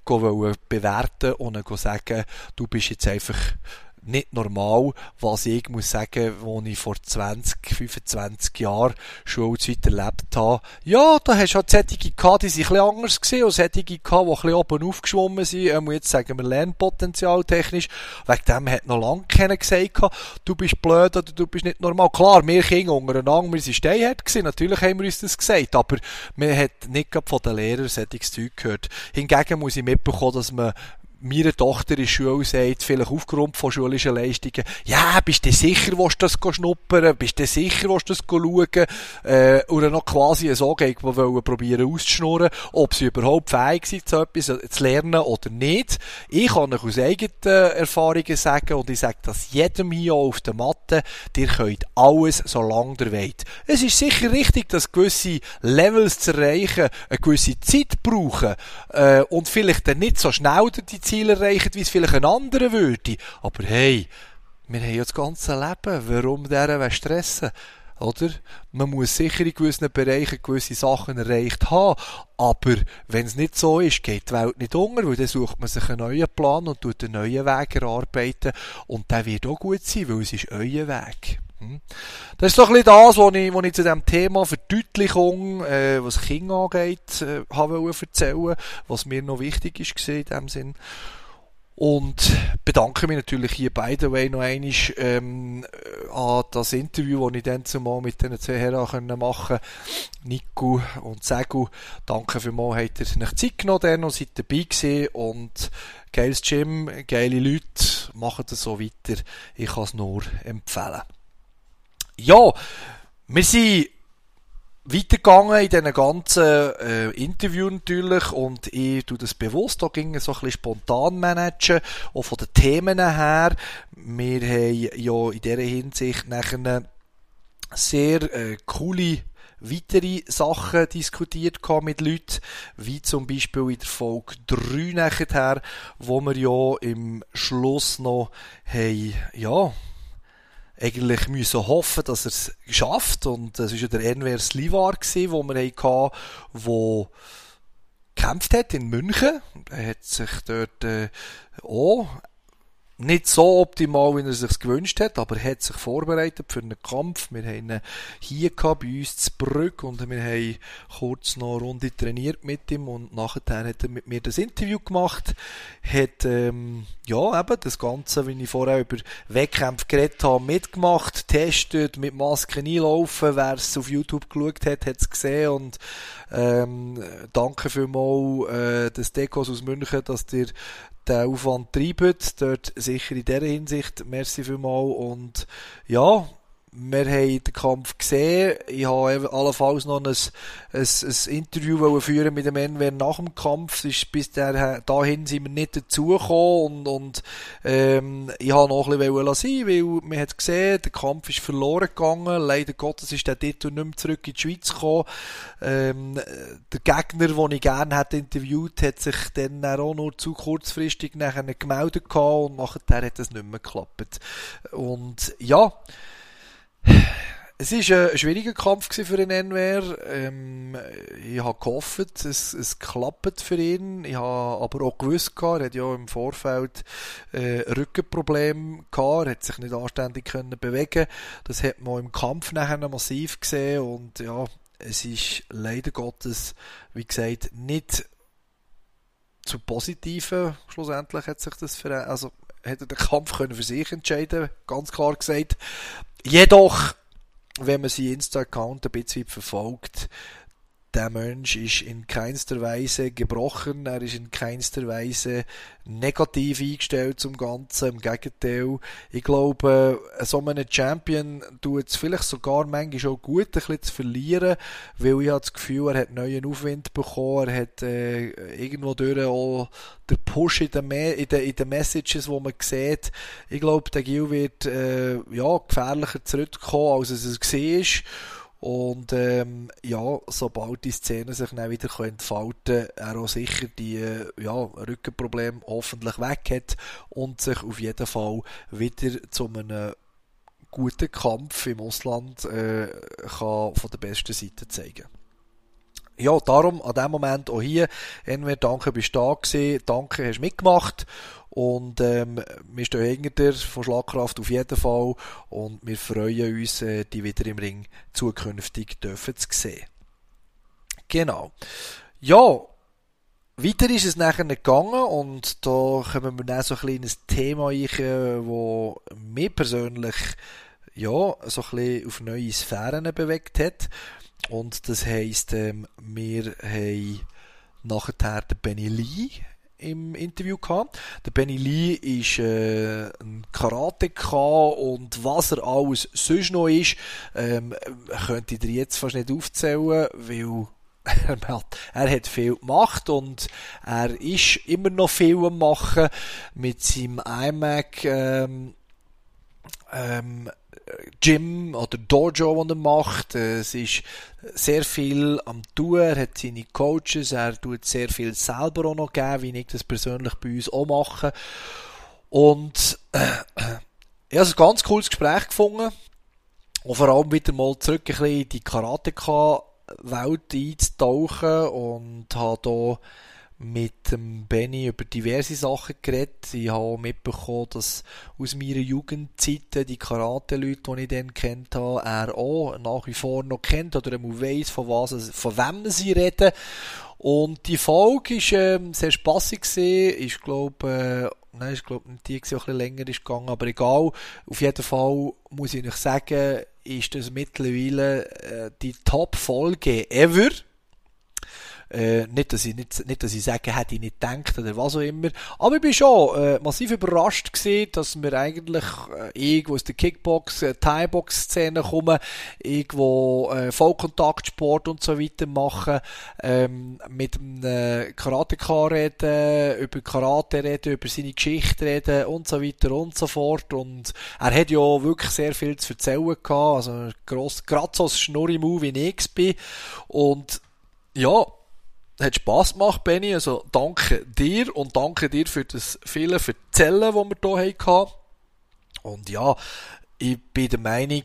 bewerten und sagen, du bist jetzt einfach nicht normal, was ich muss sagen, wo ich vor zwanzig, fünfundzwanzig Jahren Schulzeit erlebt habe. Ja, da hast du halt solche gehabt, die sind ein bisschen anders gewesen, und solche gehabt, die ein bisschen oben aufgeschwommen sind, ähm, jetzt sagen wir Lernpotenzial technisch. Wegen dem hat noch lange keiner gesagt, du bist blöd oder du bist nicht normal. Klar, wir Kinder untereinander, wir waren steinhart gewesen, natürlich haben wir uns das gesagt, aber man hat nicht gerade von den Lehrern solches Zeug gehört. Hingegen muss ich mitbekommen, dass man meiner Tochter in der Schule sagt, vielleicht aufgrund von schulischen Leistungen, ja, bist du sicher, willst du das schnuppern, bist du sicher, willst du das schauen, äh, oder noch quasi so geht, die wollen probieren auszuschnurren, ob sie überhaupt fähig sind, so etwas zu lernen oder nicht. Ich kann euch aus eigenen Erfahrungen sagen, und ich sage das jedem hier auf der Matte, ihr könnt alles, solange ihr wollt. Es ist sicher richtig, dass gewisse Levels zu erreichen eine gewisse Zeit brauchen, äh, und vielleicht dann nicht so schnell die Ziel erreichen, wie es vielleicht ein anderer würde. Aber hey, wir haben ja das ganze Leben. Warum deren stressen? Oder? Man muss sicher in gewissen Bereichen gewisse Sachen erreicht haben. Aber wenn es nicht so ist, geht die Welt nicht unter, weil dann sucht man sich einen neuen Plan und tut einen neuen Weg erarbeiten. Und der wird auch gut sein, weil es ist euer Weg. Das ist so ein bisschen das, was ich, was ich zu diesem Thema Verdeutlichung, äh, was Kinder angeht, äh, habe erzählen, was mir noch wichtig ist in diesem Sinn. Und bedanke mich natürlich hier, by the way, noch einmal ähm, an das Interview, das ich dann zumal mit diesen zwei Herren machen konnte. Nico und Segu, danke vielmals, habt ihr euch Zeit genommen und seid dabei gewesen. Und geiles Gym, geile Leute, macht es so weiter. Ich kann es nur empfehlen. Ja, wir sind weitergegangen in diesen ganzen äh, Interviews natürlich, und ich tue das bewusst, da ging es so ein bisschen spontan managen, auch von den Themen her. Wir haben ja in dieser Hinsicht nachher sehr äh, coole weitere Sachen diskutiert mit Leuten, wie zum Beispiel in der Folge drei nachher, wo wir ja im Schluss noch haben, ja, eigentlich müssen hoffen, dass er es schafft. Und das war ja der Enver Slivar, den wir hatten, der gekämpft hat in München. Er hat sich dort äh, auch nicht so optimal, wie er sich gewünscht hat, aber er hat sich vorbereitet für einen Kampf. Wir haben ihn hier gehabt, bei uns zu Brügg, und wir haben kurz noch eine Runde trainiert mit ihm, und nachher hat er mit mir das Interview gemacht, hat, ähm, ja, eben das Ganze, wie ich vorher über Wettkämpfe geredet habe, mitgemacht, testet, mit Masken einlaufen. Wer es auf YouTube geschaut hat, hat es gesehen, und ähm, danke vielmals äh, des Dekos aus München, dass ihr den Aufwand treibt, dort sicher in dieser Hinsicht, merci vielmals, und ja, wir haben den Kampf gesehen. Ich habe allenfalls noch ein, ein, ein Interview führen mit dem N W R nach dem Kampf. Ist bis dahin sind wir nicht dazugekommen, und, und ähm, ich habe noch ein bisschen sein, weil man hat gesehen, der Kampf ist verloren gegangen. Leider Gottes ist der Titel nicht mehr zurück in die Schweiz gekommen. Ähm, der Gegner, den ich gerne hätte interviewt, hat sich dann auch nur zu kurzfristig nachher gemeldet gehabt, und nachher hat es nicht mehr geklappt. Und ja, es war ein schwieriger Kampf für den N W R. Ähm, ich habe gehofft, es, es klappt für ihn. Ich habe aber auch gewusst, er hat ja im Vorfeld äh, Rückenprobleme gehabt, er hat sich nicht anständig können bewegen. Das hat man im Kampf nachher massiv gesehen, und ja, es ist leider Gottes, wie gesagt, nicht zu positiven. Schlussendlich hat sich das für, also hätte er den Kampf können für sich entscheiden, ganz klar gesagt. Jedoch, wenn man seinen Insta-Account ein bisschen verfolgt, der Mensch ist in keinster Weise gebrochen, er ist in keinster Weise negativ eingestellt zum Ganzen, im Gegenteil. Ich glaube, so einen Champion tut es vielleicht sogar manchmal auch gut, ein bisschen zu verlieren, weil ich habe das Gefühl, er hat neuen Aufwind bekommen, er hat äh, irgendwo durch auch der Push in den, Me- in den, in den Messages, die man sieht. Ich glaube, der Gil wird äh, ja, gefährlicher zurückkommen, als es war. Und ähm, ja, sobald die Szene sich dann wieder entfalten kann, er auch sicher die äh, ja, Rückenprobleme hoffentlich weg hat und sich auf jeden Fall wieder zu einem guten Kampf im Ausland äh, kann von der besten Seite zeigen. Ja, darum an dem Moment auch hier, entweder danke, bist du da gewesen, danke, hast mitgemacht, und ähm, wir stehen hinter dir von Schlagkraft auf jeden Fall, und wir freuen uns, äh, die wieder im Ring zukünftig dürfen zu sehen. Genau. Ja, weiter ist es nachher nicht gegangen, und da kommen wir dann so ein kleines Thema rein, das mich persönlich ja, so ein bisschen auf neue Sphären bewegt hat. Und das heisst, ähm, wir haben nachher den Benny Lee im Interview gehabt. Der Benny Lee ist äh, ein Karateka, und was er alles sonst noch ist, ähm, könnte ich dir jetzt fast nicht aufzählen, weil er hat, er hat viel gemacht, und er ist immer noch viel am machen mit seinem iMac ähm, ähm, Gym oder Dojo, das er macht. Es ist sehr viel am tun. Er hat seine Coaches, er tut sehr viel selber auch noch geben, wie ich das persönlich bei uns auch mache. Und äh, ich habe ein ganz cooles Gespräch gefunden. Und vor allem wieder mal zurück ein bisschen in die Karateka-Welt einzutauchen, und habe hier mit dem Benny über diverse Sachen geredet. Ich habe auch mitbekommen, dass aus meiner Jugendzeit die Karate-Leute, die ich dann kennt habe, er auch nach wie vor noch kennt, oder er weiss, von was, von wem sie reden. Und die Folge war ähm, sehr spassig gewesen. Ich glaube, äh, nein, ich glaube nicht die, die auch ein bisschen länger ist gegangen, aber egal. Auf jeden Fall muss ich euch sagen, ist das mittlerweile äh, die Top-Folge ever. Äh, nicht, dass ich, nicht, nicht, dass ich sage, hätte ich nicht gedacht oder was auch immer. Aber ich bin schon äh, massiv überrascht gewesen, dass wir eigentlich äh, irgendwo aus der Kickbox, äh, Thai-Box-Szene kommen, irgendwo äh, Vollkontaktsport und so weiter machen, ähm, mit einem äh, Karateka reden, über Karate reden, über seine Geschichte reden und so weiter und so fort. Und er hat ja wirklich sehr viel zu erzählen gehabt, also gross, gerade so ein Schnurri-Mau wie ich bin. Und ja, hat Spass gemacht, Benny, also danke dir, und danke dir für das viele Erzählen, das wir hier hatten. Und ja, ich bin der Meinung,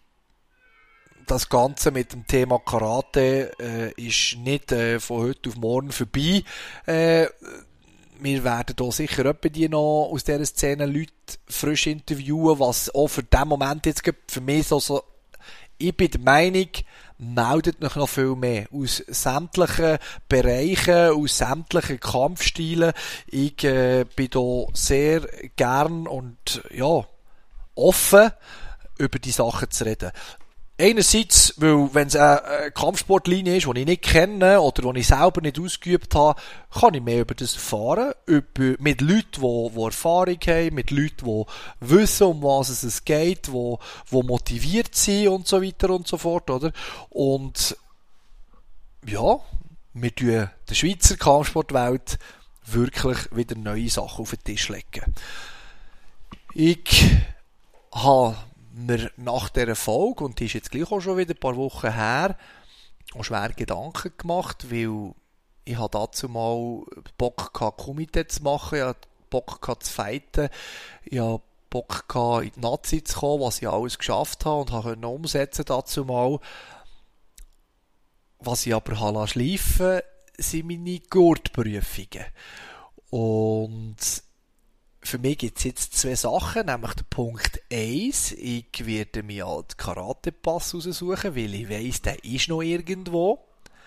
das Ganze mit dem Thema Karate äh, ist nicht äh, von heute auf morgen vorbei. Äh, wir werden hier sicher etwa die noch aus dieser Szene Leute frisch interviewen, was auch für den Moment jetzt gibt, für mich so, so ich bin der Meinung, meldet euch noch viel mehr aus sämtlichen Bereichen, aus sämtlichen Kampfstilen. Ich äh, bin da sehr gern und ja, offen, über die Sachen zu reden. Einerseits, weil wenn es eine Kampfsportlinie ist, die ich nicht kenne oder die ich selber nicht ausgeübt habe, kann ich mehr über das erfahren. Über, mit Leuten, die, die Erfahrung haben, mit Leuten, die wissen, um was es geht, die, die motiviert sind und so weiter und so fort, oder? Und ja, wir tun der Schweizer Kampfsportwelt wirklich wieder neue Sachen auf den Tisch legen. Ich habe mir nach dieser Folge, und die ist jetzt gleich auch schon wieder ein paar Wochen her, auch schwer Gedanken gemacht, weil ich habe dazu mal Bock gehabt, Komitee zu machen, ich hatte Bock gehabt zu fighten, ich habe Bock gehabt, in die Nazi zu kommen, was ich alles geschafft habe und habe umsetzen dazu mal. Was ich aber habe schleifen, sind meine Gurtprüfungen. Und für mich gibt es jetzt zwei Sachen, nämlich der Punkt eins. Ich werde mir halt Karate-Pass raussuchen, weil ich weiss, der ist noch irgendwo.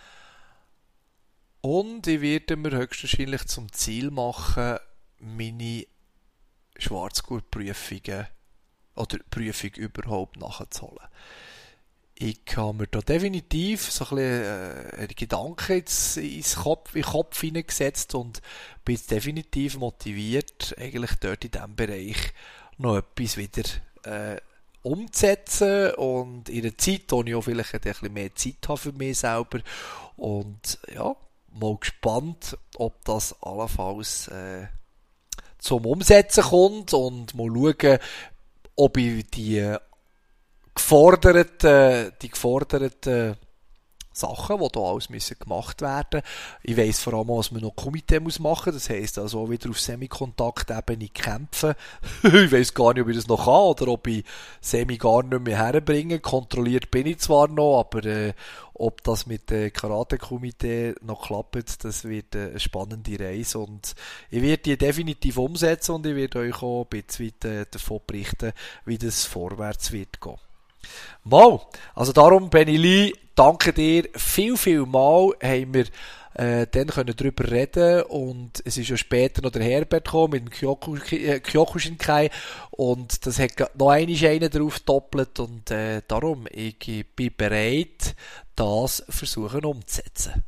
Und ich werde mir höchstwahrscheinlich zum Ziel machen, meine Schwarzgurtprüfungen oder Prüfung überhaupt nachzuholen. Ich habe mir da definitiv so ein bisschen äh, Gedanken ins, ins Kopf, in den Kopf hineingesetzt und bin jetzt definitiv motiviert, eigentlich dort in diesem Bereich noch etwas wieder äh, umzusetzen und in einer Zeit, wo ich auch vielleicht ein bisschen mehr Zeit habe für mich selber. Und ja, mal gespannt, ob das allenfalls äh, zum Umsetzen kommt und mal schauen, ob ich die geforderten, die geforderten Sachen, die hier alles müssen gemacht werden. Ich weiss vor allem, was man noch Komitee muss machen. Das heisst also auch wieder auf Semikontakt-Ebene kämpfen. Ich weiss gar nicht, ob ich das noch kann oder ob ich Semi gar nicht mehr herbringe. Kontrolliert bin ich zwar noch, aber äh, ob das mit dem Karate-Komitee noch klappt, das wird eine spannende Reise. Und ich werde die definitiv umsetzen und ich werde euch auch ein bisschen äh, davon berichten, wie das vorwärts wird gehen. Mal, also darum, Benili, danke dir viel, viel mal, haben wir äh, dann können darüber reden und es ist ja später noch der Herbert gekommen mit dem Kyoku, äh, Kyokushinkai und das hat noch einmal einen drauf doppelt und äh, darum, ich bin bereit, das versuchen umzusetzen.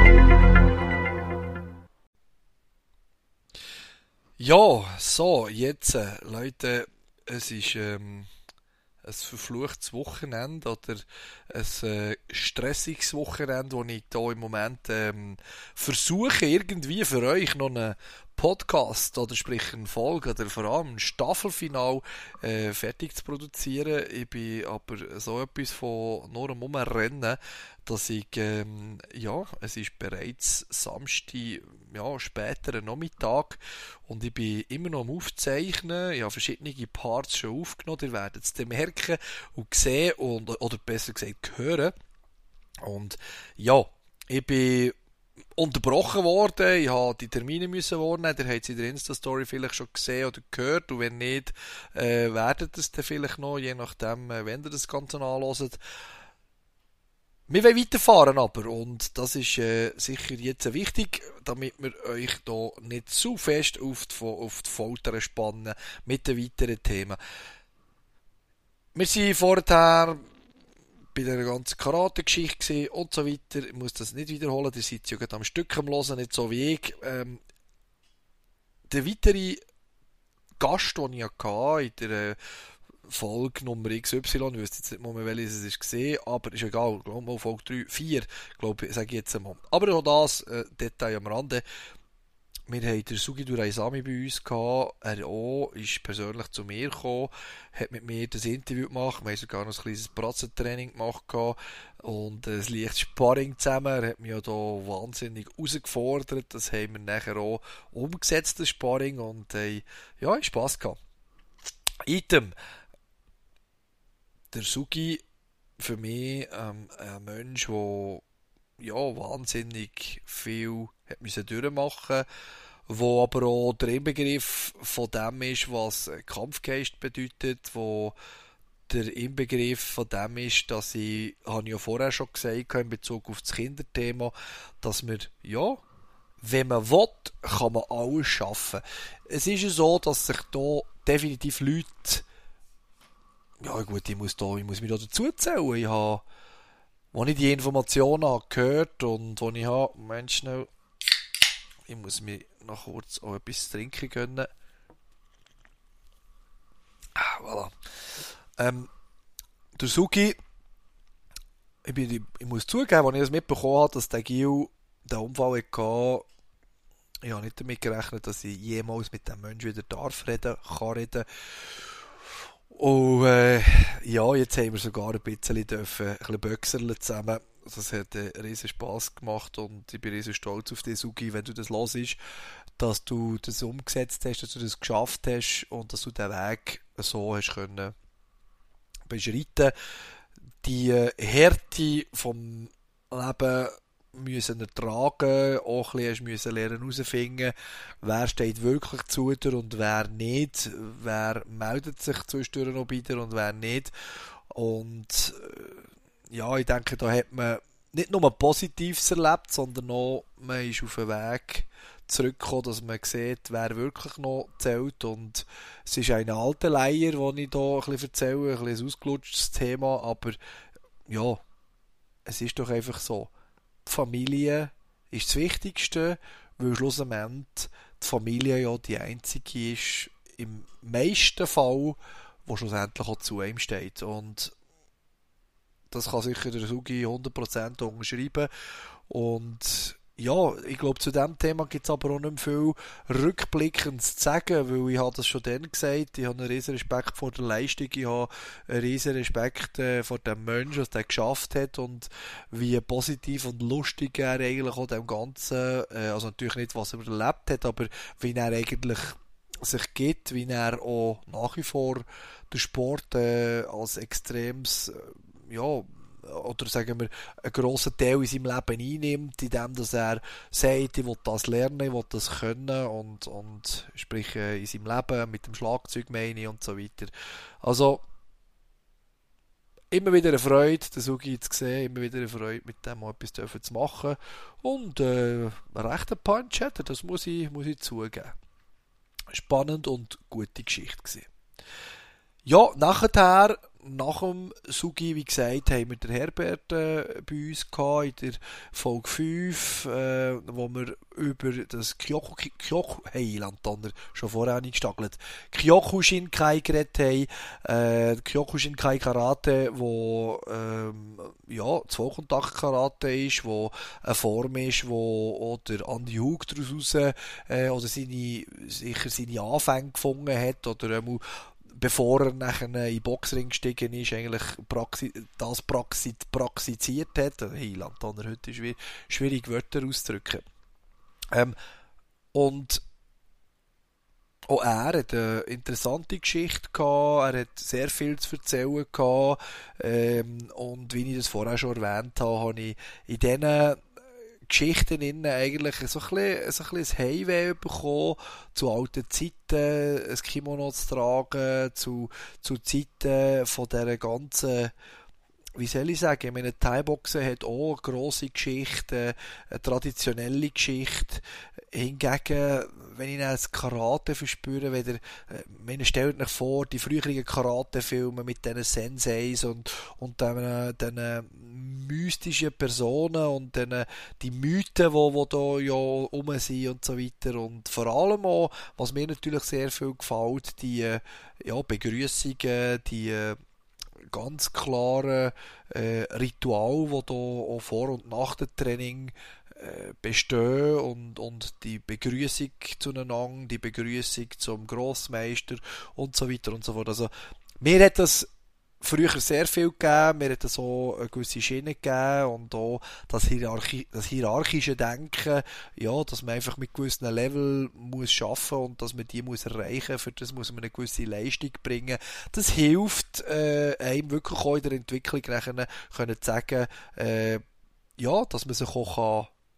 Ja, so, jetzt, äh, Leute, es ist ähm, ein verfluchtes Wochenende oder ein äh, stressiges Wochenende, wo ich hier im Moment ähm, versuche, irgendwie für euch noch einen Podcast oder sprich eine Folge oder vor allem ein Staffelfinal äh, fertig zu produzieren. Ich bin aber so etwas von nur am Umrennen, dass ich, ähm, ja, es ist bereits Samstag, ja, späteren Nachmittag und ich bin immer noch am Aufzeichnen. Ich habe verschiedene Parts schon aufgenommen, ihr werdet es dann merken und sehen und, oder besser gesagt hören. Und ja, ich bin unterbrochen worden, ich habe die Termine müssen wahrnehmen, ihr habt es in der Insta-Story vielleicht schon gesehen oder gehört und wenn nicht, äh, werdet ihr es dann vielleicht noch, je nachdem, äh, wenn ihr das Ganze anhört. Wir wollen weiterfahren aber und das ist äh, sicher jetzt wichtig, damit wir euch da nicht zu fest auf die, auf die Folter spannen mit den weiteren Themen. Wir sind vorher bei der ganzen Karate-Geschichte und so weiter. Ich muss das nicht wiederholen, ihr seid ja gerade am Stück am Hören, nicht so wie ich. Ähm, der weitere Gast, den ich hatte in der Folge Nummer X Y, ich wüsste jetzt nicht mehr, welches es war, aber ist egal, ich glaube mal Folge drei, vier, glaube ich, sage ich jetzt einmal. Aber auch das, äh, Detail am Rande. Wir hatten den Sugido Raisami bei uns gehabt. Er auch ist persönlich zu mir gekommen, hat mit mir das Interview gemacht. Wir haben sogar noch ein kleines Pratzentraining gemacht gehabt und ein leichtes Sparring zusammen. Er hat mich ja da wahnsinnig herausgefordert. Das haben wir nachher auch umgesetzt, das Sparring, und äh, ja, hat Spass gehabt. Item. Der Sugi, für mich ähm, ein Mensch, der ja, wahnsinnig viel hat müssen durchmachen wo aber auch der Inbegriff von dem ist, was Kampfgeist bedeutet, wo der Inbegriff von dem ist, dass ich, habe ich ja vorher schon gesagt, in Bezug auf das Kinderthema, dass wir, ja, wenn man will, kann man alles schaffen. Es ist ja so, dass sich da definitiv Leute, ja gut, ich muss, da, ich muss mich da dazu zählen, ich habe, als ich die Informationen habe gehört und als ich habe, Mensch, schnell, ich muss mir noch kurz auch etwas zu trinken gönnen. Ah, voilà. Ähm, der Sugi, ich, bin, ich muss zugeben, als ich das mitbekommen habe, dass der Gil den Unfall hatte, ich habe nicht damit gerechnet, dass ich jemals mit dem Menschen wieder darf reden, kann reden. Und äh, ja, jetzt haben wir sogar ein bisschen dürfen, ein bisschen Böxerle zusammen. Das hat einen riesen Spass gemacht und ich bin riesen stolz auf dich, Sugi, wenn du das hörst, dass du das umgesetzt hast, dass du das geschafft hast und dass du den Weg so hast können beschreiten. Die äh, Härte vom Leben müssen ertragen, auch ein bisschen müssen lernen herausfinden, wer steht wirklich zu dir und wer nicht, wer meldet sich zwischendurch noch bei dir und wer nicht. Und äh, ja, ich denke, da hat man nicht nur Positives erlebt, sondern auch, man ist auf den Weg zurückgekommen, dass man sieht, wer wirklich noch zählt. Und es ist eine alte Leier, die ich hier ein bisschen erzähle, ein bisschen ein ausgelutschtes Thema, aber ja, es ist doch einfach so. Die Familie ist das Wichtigste, weil schlussendlich die Familie ja die einzige ist, im meisten Fall, wo schlussendlich auch zu einem steht. Und das kann sicher der Sugi hundert Prozent unterschreiben. Und ja, ich glaube, zu diesem Thema gibt es aber auch nicht mehr viel rückblickend zu sagen, weil ich habe das schon dann gesagt, ich habe einen riesen Respekt vor der Leistung, ich habe einen riesen Respekt äh, vor dem Menschen, was der geschafft hat und wie positiv und lustig er eigentlich auch dem Ganzen, äh, also natürlich nicht, was er erlebt hat, aber wie er eigentlich sich gibt, wie er auch nach wie vor den Sport äh, als extremes, äh, ja, oder sagen wir, einen grossen Teil in seinem Leben einnimmt, indem dass er sagt, ich will das lernen, ich will das können und, und sprich äh, in seinem Leben mit dem Schlagzeug meine ich und so weiter. Also immer wieder eine Freude, den Sugi zu sehen, immer wieder eine Freude, mit dem mal etwas zu machen und äh, einen rechten Punch hat er, das muss ich, muss ich zugeben. Spannend und gute Geschichte gewesen. Ja, nachher, nach dem Sugi, wie gesagt, haben wir den Herbert äh, bei uns gehabt, in der Folge fünf, äh, wo wir über das Kyoku, Kyoku, hey, Landtanner, schon vorher eingestagelt, Kyokushinkai geredet haben, äh, Kyokushinkai Karate, wo, ähm, ja, Zweikontaktkarate ist, wo eine Form ist, wo auch der Andy Hug daraus raus, äh, oder seine, sicher seine Anfänge gefunden hat, oder einmal bevor er nachher in den Boxring gestiegen ist, eigentlich Praxi das Praxi praxiziert hat. Hey, Landtanner, heute ist schwierig, Wörter auszudrücken. Ähm, und auch er hat eine interessante Geschichte gehabt, er hat sehr viel zu erzählen gehabt, ähm, und wie ich das vorher schon erwähnt habe, habe ich in diesen Geschichten innen eigentlich so ein bisschen, so ein bisschen ein Heimweh bekommen, zu alten Zeiten ein Kimono zu tragen, zu, zu Zeiten von dieser ganzen, wie soll ich sagen, ich meine, Thai-Boxen hat auch eine grosse Geschichte, eine traditionelle Geschichte. Hingegen, wenn ich dann das Karate verspüre, wieder, äh, stellt euch vor, die früheren Karate-Filme mit diesen Senseis und, und diesen, diesen mystischen Personen und diesen, die Mythen, die, die da ja rum sind und so weiter. Und vor allem auch, was mir natürlich sehr viel gefällt, die ja, Begrüßungen, die ganz klare äh, Ritual, die da auch vor und nach dem Training äh, bestehen und, und die Begrüßung zueinander, die Begrüßung zum Grossmeister und so weiter und so fort. Also mir hat das früher sehr viel gegeben, mir hat es so eine gewisse Schiene gegeben und auch das, Hierarchi das hierarchische Denken, ja, dass man einfach mit gewissen Level muss schaffen und dass man die muss erreichen, für das muss man eine gewisse Leistung bringen. Das hilft äh, einem wirklich auch in der Entwicklung nachher können zu sagen, äh, ja, dass man sich auch kann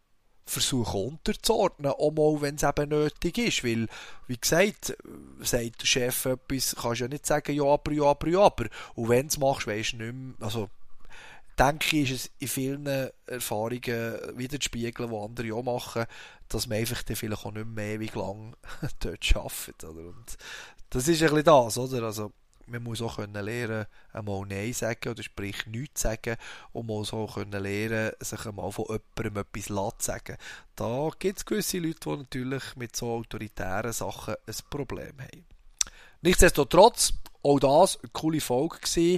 versuchen unterzuordnen, auch mal, wenn es eben nötig ist, weil, wie gesagt, sagt der Chef etwas, kannst du ja nicht sagen, ja, aber, ja, aber, ja, aber, und wenn du es machst, weisst du nicht mehr, also, denke ich, ist es in vielen Erfahrungen wieder zu spiegeln, die andere auch machen, dass man einfach dann vielleicht auch nicht mehr ewig lang dort arbeitet, oder? Und das ist ein bisschen das, oder? Also, man muss auch können lernen, einmal Nein sagen, oder sprich nichts sagen, und man muss auch können lernen, sich einmal von jemandem etwas lassen zu sagen. Da gibt es gewisse Leute, die natürlich mit so autoritären Sachen ein Problem haben. Nichtsdestotrotz, auch das eine coole Folge gewesen.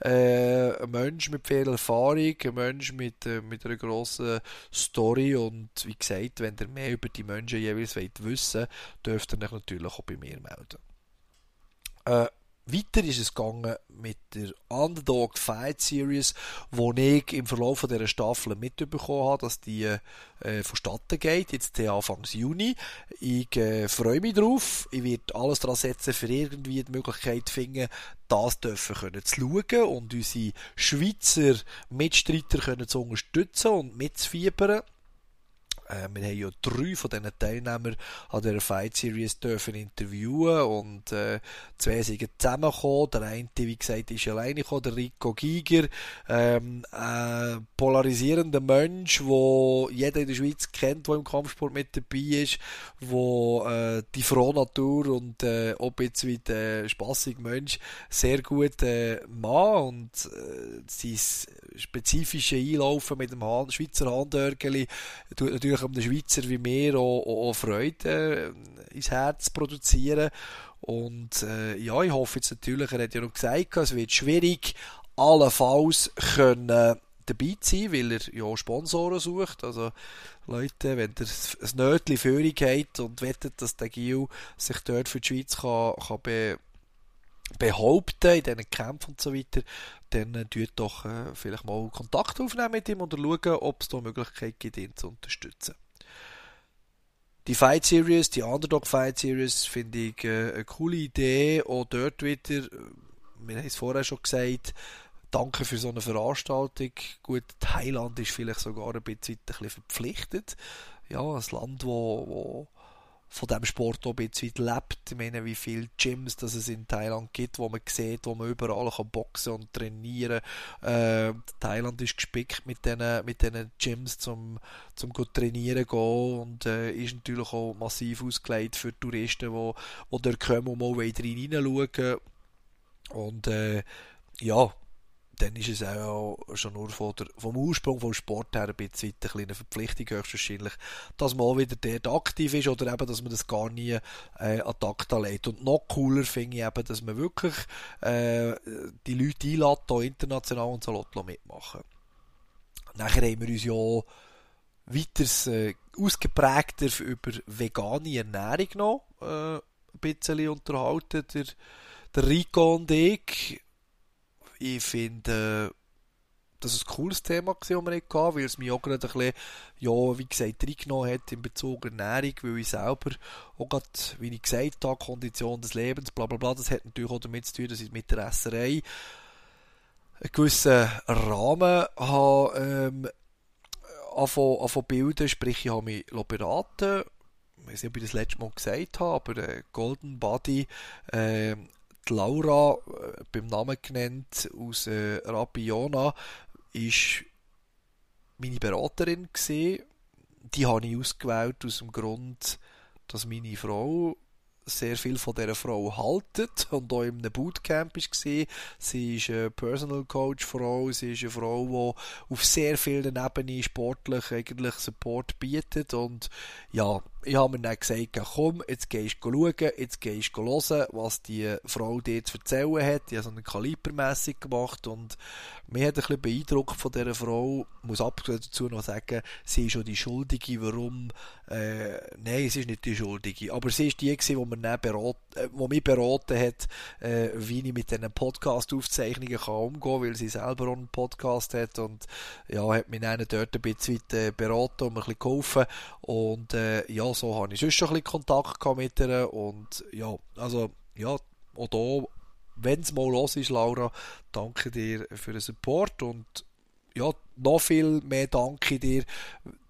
Äh, ein Mensch mit viel Erfahrung, ein Mensch mit, äh, mit einer grossen Story, und wie gesagt, wenn ihr mehr über die Menschen jeweils wollt wissen, dürft ihr euch natürlich auch bei mir melden. Äh, Weiter ist es gegangen mit der Underdog Fight Series, wo ich im Verlauf dieser Staffel mitbekommen habe, dass die äh, vonstatten geht, jetzt Anfang Juni. Ich äh, freue mich drauf. Ich werde alles daran setzen, für irgendwie die Möglichkeit zu finden, das dürfen können zu schauen und unsere Schweizer Mitstreiter können zu unterstützen und mitzufiebern. Äh, wir haben ja drei von diesen Teilnehmern an dieser Fight Series dürfen interviewen, und äh, zwei sind zusammengekommen. Der eine, wie gesagt, ist alleine gekommen, der Rico Giger, ähm, ein polarisierender Mensch, den jeder in der Schweiz kennt, der im Kampfsport mit dabei ist, der äh, die frohe Natur und äh, auch ein bisschen wie der spassige Mensch sehr gut äh, macht, und äh, sein spezifische Einlaufen mit dem Hahn, Schweizer Handörgeli tut natürlich einem Schweizer wie mir auch, auch, auch Freude äh, ins Herz produzieren. Und äh, ja, ich hoffe jetzt natürlich, er hat ja noch gesagt, es wird schwierig, allenfalls können dabei zu sein, weil er ja Sponsoren sucht. Also Leute, wenn ihr ein Nötchen Führung habt und wettet, dass der Gil sich dort für die Schweiz kann, kann be behaupten in diesen Kämpfen und so weiter, dann äh, tut doch äh, vielleicht mal Kontakt aufnehmen mit ihm und schauen, ob es da Möglichkeit gibt, ihn zu unterstützen. Die Fight Series, die Underdog Fight Series, finde ich äh, eine coole Idee. Auch dort wieder, wir haben es vorher schon gesagt, danke für so eine Veranstaltung. Gut, Thailand ist vielleicht sogar ein bisschen, ein bisschen verpflichtet. Ja, ein Land, wo, wo von diesem Sport auch ein bisschen lebt. Ich meine, wie viele Gyms dass es in Thailand gibt, wo man sieht, wo man überall kann boxen und trainieren kann. Äh, Thailand ist gespickt mit diesen mit diesen Gyms, zum, zum gut trainieren gehen, und äh, ist natürlich auch massiv ausgelegt für Touristen, die, die dort kommen und mal wieder reinschauen. Und äh, ja, dann ist es auch schon nur von der, vom Ursprung vom Sport her ein bisschen eine Verpflichtung höchstwahrscheinlich, dass man auch wieder dort aktiv ist, oder eben, dass man das gar nie äh, an Takt legt. Und noch cooler finde ich eben, dass man wirklich äh, die Leute einlädt, hier international und so mitmachen. Nachher haben wir uns ja weiters äh, ausgeprägter über vegane Ernährung noch äh, ein bisschen unterhalten, der, der Rico und ich. Ich finde, das ist ein cooles Thema, das wir hatten, weil es mich auch gerade ein bisschen, ja, wie gesagt, reingenommen hat in Bezug auf Ernährung, weil ich selber auch gerade, wie ich gesagt habe, Kondition des Lebens, bla bla bla, das hat natürlich auch damit zu tun, dass ich mit der Esserei einen gewissen Rahmen habe, ähm, anfangen zu bilden, sprich, ich habe mich beraten, ich weiß nicht, ob ich das letzte Mal gesagt habe, aber äh, Golden Body, äh, die Laura, äh, beim Namen genannt, aus äh, Rapiona, ist meine Beraterin gewesen. Die habe ich ausgewählt aus dem Grund, dass meine Frau sehr viel von dieser Frau haltet und auch in einem Bootcamp war. Sie ist eine Personal Coach Frau, sie ist eine Frau, die auf sehr vielen Ebenen sportlich eigentlich Support bietet, und ja, ich habe mir dann gesagt, komm, jetzt gehst du schauen, jetzt gehst du hören, was die Frau dir zu erzählen hat. Die hat so eine Kalibermessung gemacht, und mich hat ein bisschen beeindruckt von dieser Frau. Ich muss abgesehen dazu noch sagen, sie ist schon die Schuldige, warum, äh, nein, sie ist nicht die Schuldige, aber sie ist die gewesen, die, mir dann berat, äh, die mich beraten hat, äh, wie ich mit diesen Podcast-Aufzeichnungen kann umgehen kann, weil sie selber auch einen Podcast hat, und ja, hat mich dann dort ein bisschen äh, beraten und mir ein bisschen geholfen, und äh, ja, so habe ich sonst schon ein bisschen Kontakt gehabt mit ihr, und ja, also, ja, auch da, wenn es mal los ist, Laura, danke dir für den Support, und ja, noch viel mehr danke dir,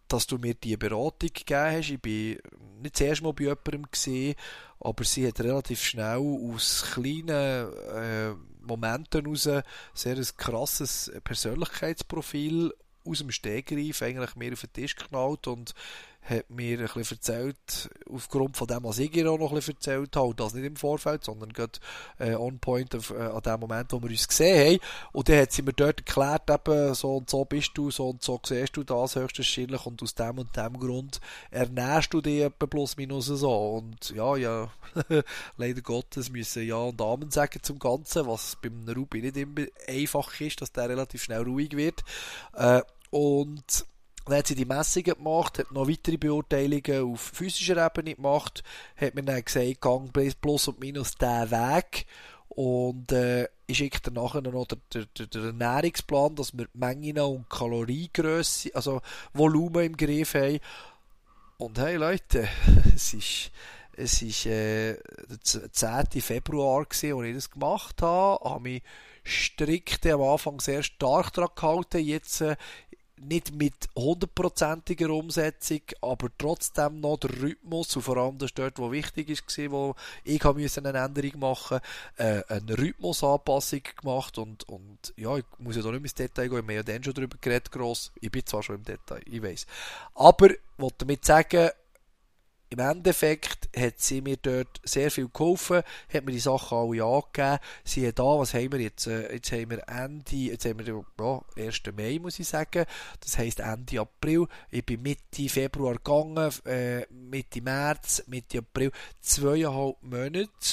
dass du mir diese Beratung gegeben hast. Ich bin nicht das erste Mal bei jemandem gesehen, aber sie hat relativ schnell aus kleinen äh, Momenten heraus sehr ein krasses Persönlichkeitsprofil aus dem Stegreif eigentlich mir auf den Tisch geknallt und hat mir ein bisschen erzählt, aufgrund von dem, was ich ihr auch noch ein bisschen erzählt habe, und das nicht im Vorfeld, sondern gerade äh, on point auf, äh, an dem Moment, wo wir uns gesehen haben. Und dann hat sie mir dort erklärt, eben, so und so bist du, so und so siehst du das höchstwahrscheinlich und aus dem und dem Grund ernährst du dich etwa plus minus so. Und ja, ja, leider Gottes müssen Ja und Amen sagen zum Ganzen, was beim Ruby nicht immer einfach ist, dass der relativ schnell ruhig wird. Äh, und dann hat sie die Messungen gemacht, hat noch weitere Beurteilungen auf physischer Ebene gemacht, hat mir dann gesagt, gang plus und minus diesen Weg und äh, ich schicke dann nachher noch den, den, den Ernährungsplan, dass wir die Mengen und Kaloriengrösse, also Volumen im Griff haben. Und hey Leute, es ist, es ist äh, der zehnten Februar gewesen, als ich das gemacht habe, habe mich strikt am Anfang sehr stark daran gehalten, jetzt äh, nicht mit hundertprozentiger Umsetzung, aber trotzdem noch der Rhythmus, und vor allem das dort, wo wichtig war, wo ich musste eine Änderung machen, äh, eine Rhythmusanpassung gemacht und, und ja, ich muss ja da nicht ins Detail gehen, wir haben ja dann schon darüber geredet, gross. Ich bin zwar schon im Detail, ich weiss. Aber ich wollte damit sagen, im Endeffekt hat sie mir dort sehr viel geholfen, hat mir die Sachen alle angegeben. Sie hat da, was haben wir jetzt? Jetzt haben wir Ende, jetzt haben wir ja, ersten Mai, muss ich sagen. Das heisst Ende April. Ich bin Mitte Februar gegangen, äh, Mitte März, Mitte April, zweieinhalb Monate.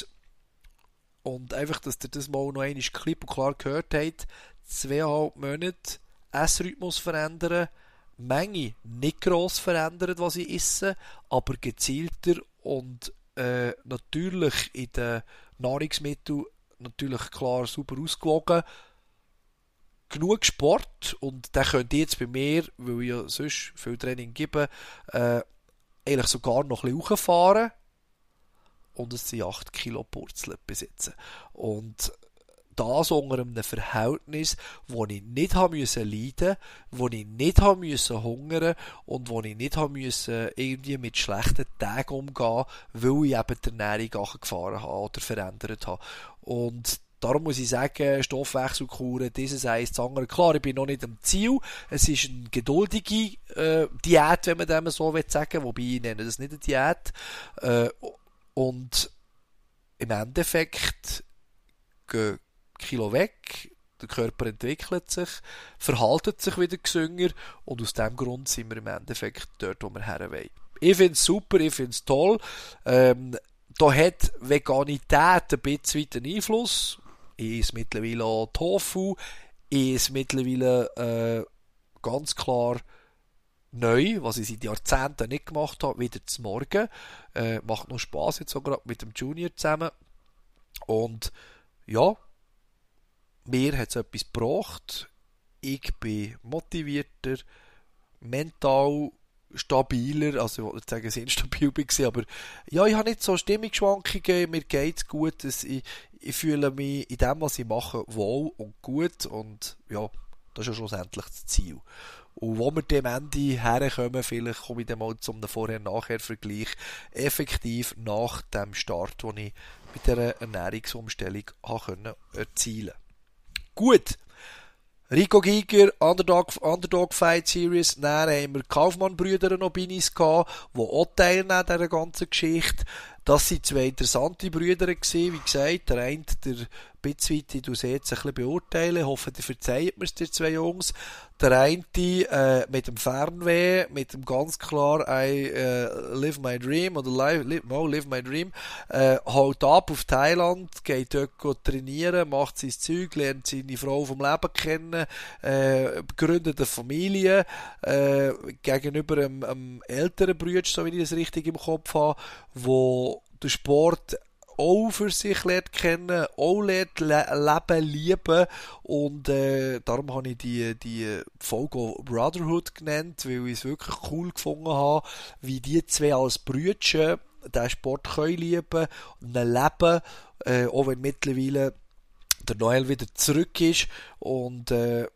Und einfach, dass ihr das mal noch einmal klipp und klar gehört habt, zweieinhalb Monate Essrhythmus verändern, Menge nicht gross verändert, was ich esse, aber gezielter und äh, natürlich in den Nahrungsmitteln natürlich klar super ausgewogen. Genug Sport und der könnte jetzt bei mir, weil ich ja sonst viel Training gebe, äh, eigentlich sogar noch ein bisschen hochfahren und es sind acht Kilo Purzeln besitzen. Und das unter einem Verhältnis, wo ich nicht haben müssen leiden, wo ich nicht haben müssen hungern und wo ich nicht haben müssen irgendwie mit schlechten Tagen umgehen, weil ich eben die Ernährung gefahren habe oder verändert habe. Und darum muss ich sagen, Stoffwechselkuren, dieses eins, das andere. Klar, ich bin noch nicht am Ziel. Es ist eine geduldige äh, Diät, wenn man dem so sagen will, wobei ich nenne das nicht eine Diät. Äh, und im Endeffekt gehen Kilo weg, der Körper entwickelt sich, verhaltet sich wieder gesünder und aus dem Grund sind wir im Endeffekt dort, wo wir her wollen. Ich finde es super, ich finde es toll. Ähm, da hat Veganität ein bisschen weiten Einfluss. Ich esse mittlerweile auch Tofu, ich esse mittlerweile äh, ganz klar neu, was ich seit Jahrzehnten nicht gemacht habe, wieder zum Morgen. Äh, macht noch Spass jetzt sogar mit dem Junior zusammen. Und ja, mir hat es etwas gebracht. Ich bin motivierter, mental stabiler, also ich wollte nicht sagen, dass ich instabil war, aber ja, ich habe nicht so Stimmungsschwankungen, mir geht es gut, ich, ich fühle mich in dem, was ich mache, wohl und gut und ja, das ist ja schlussendlich das Ziel. Und wo wir dem Ende herkommen, vielleicht komme ich dann mal zum Vorher-Nachher-Vergleich, effektiv nach dem Start, den ich mit dieser Ernährungsumstellung erzielen konnte. Gut, Rico Giger, Underdog, Underdog Fight Series, dann haben wir Kaufmann-Brüder noch bei uns gehabt, die auch teilnehmen an dieser ganzen Geschichte. Das waren zwei interessante Brüder gewesen, wie gesagt, der eine, der ein bisschen weit, du seht, ein bisschen beurteilen, ich hoffe, ihr verzeiht mir es, die zwei Jungs. Der eine äh, mit dem Fernweh, mit dem ganz klar I äh, live my dream oder live, live, no, live my dream, äh, haut ab auf Thailand, geht dort go trainieren, macht sein Zeug, lernt seine Frau vom Leben kennen, äh, gründet eine Familie, äh, gegenüber einem, einem älteren Bruder, so wie ich das richtig im Kopf habe, wo der Sport auch für sich lernt kennen, auch lernt le- leben, lieben und äh, darum habe ich die, die Folge Brotherhood genannt, weil ich es wirklich cool gefunden habe, wie die zwei als Brüder den Sport können lieben und leben, äh, auch wenn mittlerweile der Noel wieder zurück ist und äh,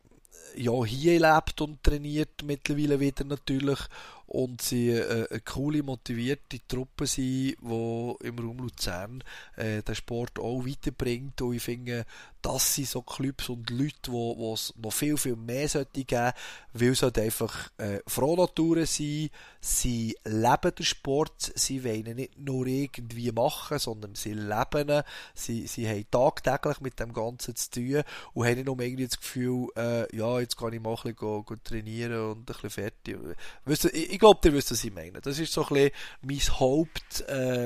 ja, hier lebt und trainiert mittlerweile wieder natürlich und sie äh, eine coole, motivierte Truppe sind, die im Raum Luzern äh, den Sport auch weiterbringt. Und ich finde, das sind so Clubs und Leute, wo wo es noch viel, viel mehr sollte geben, weil es halt einfach äh, Frohnaturen sind, sie leben den Sport, sie wollen ihn nicht nur irgendwie machen, sondern sie leben ihn, sie, sie haben tagtäglich mit dem Ganzen zu tun und haben nicht nur irgendwie das Gefühl, äh, ja, jetzt kann ich mal ein bisschen go, go trainieren und ein bisschen fertig. Weißt du, ich, ich glaube, ihr wisst, was ich meine. Das ist so ein bisschen mein Haupt, äh,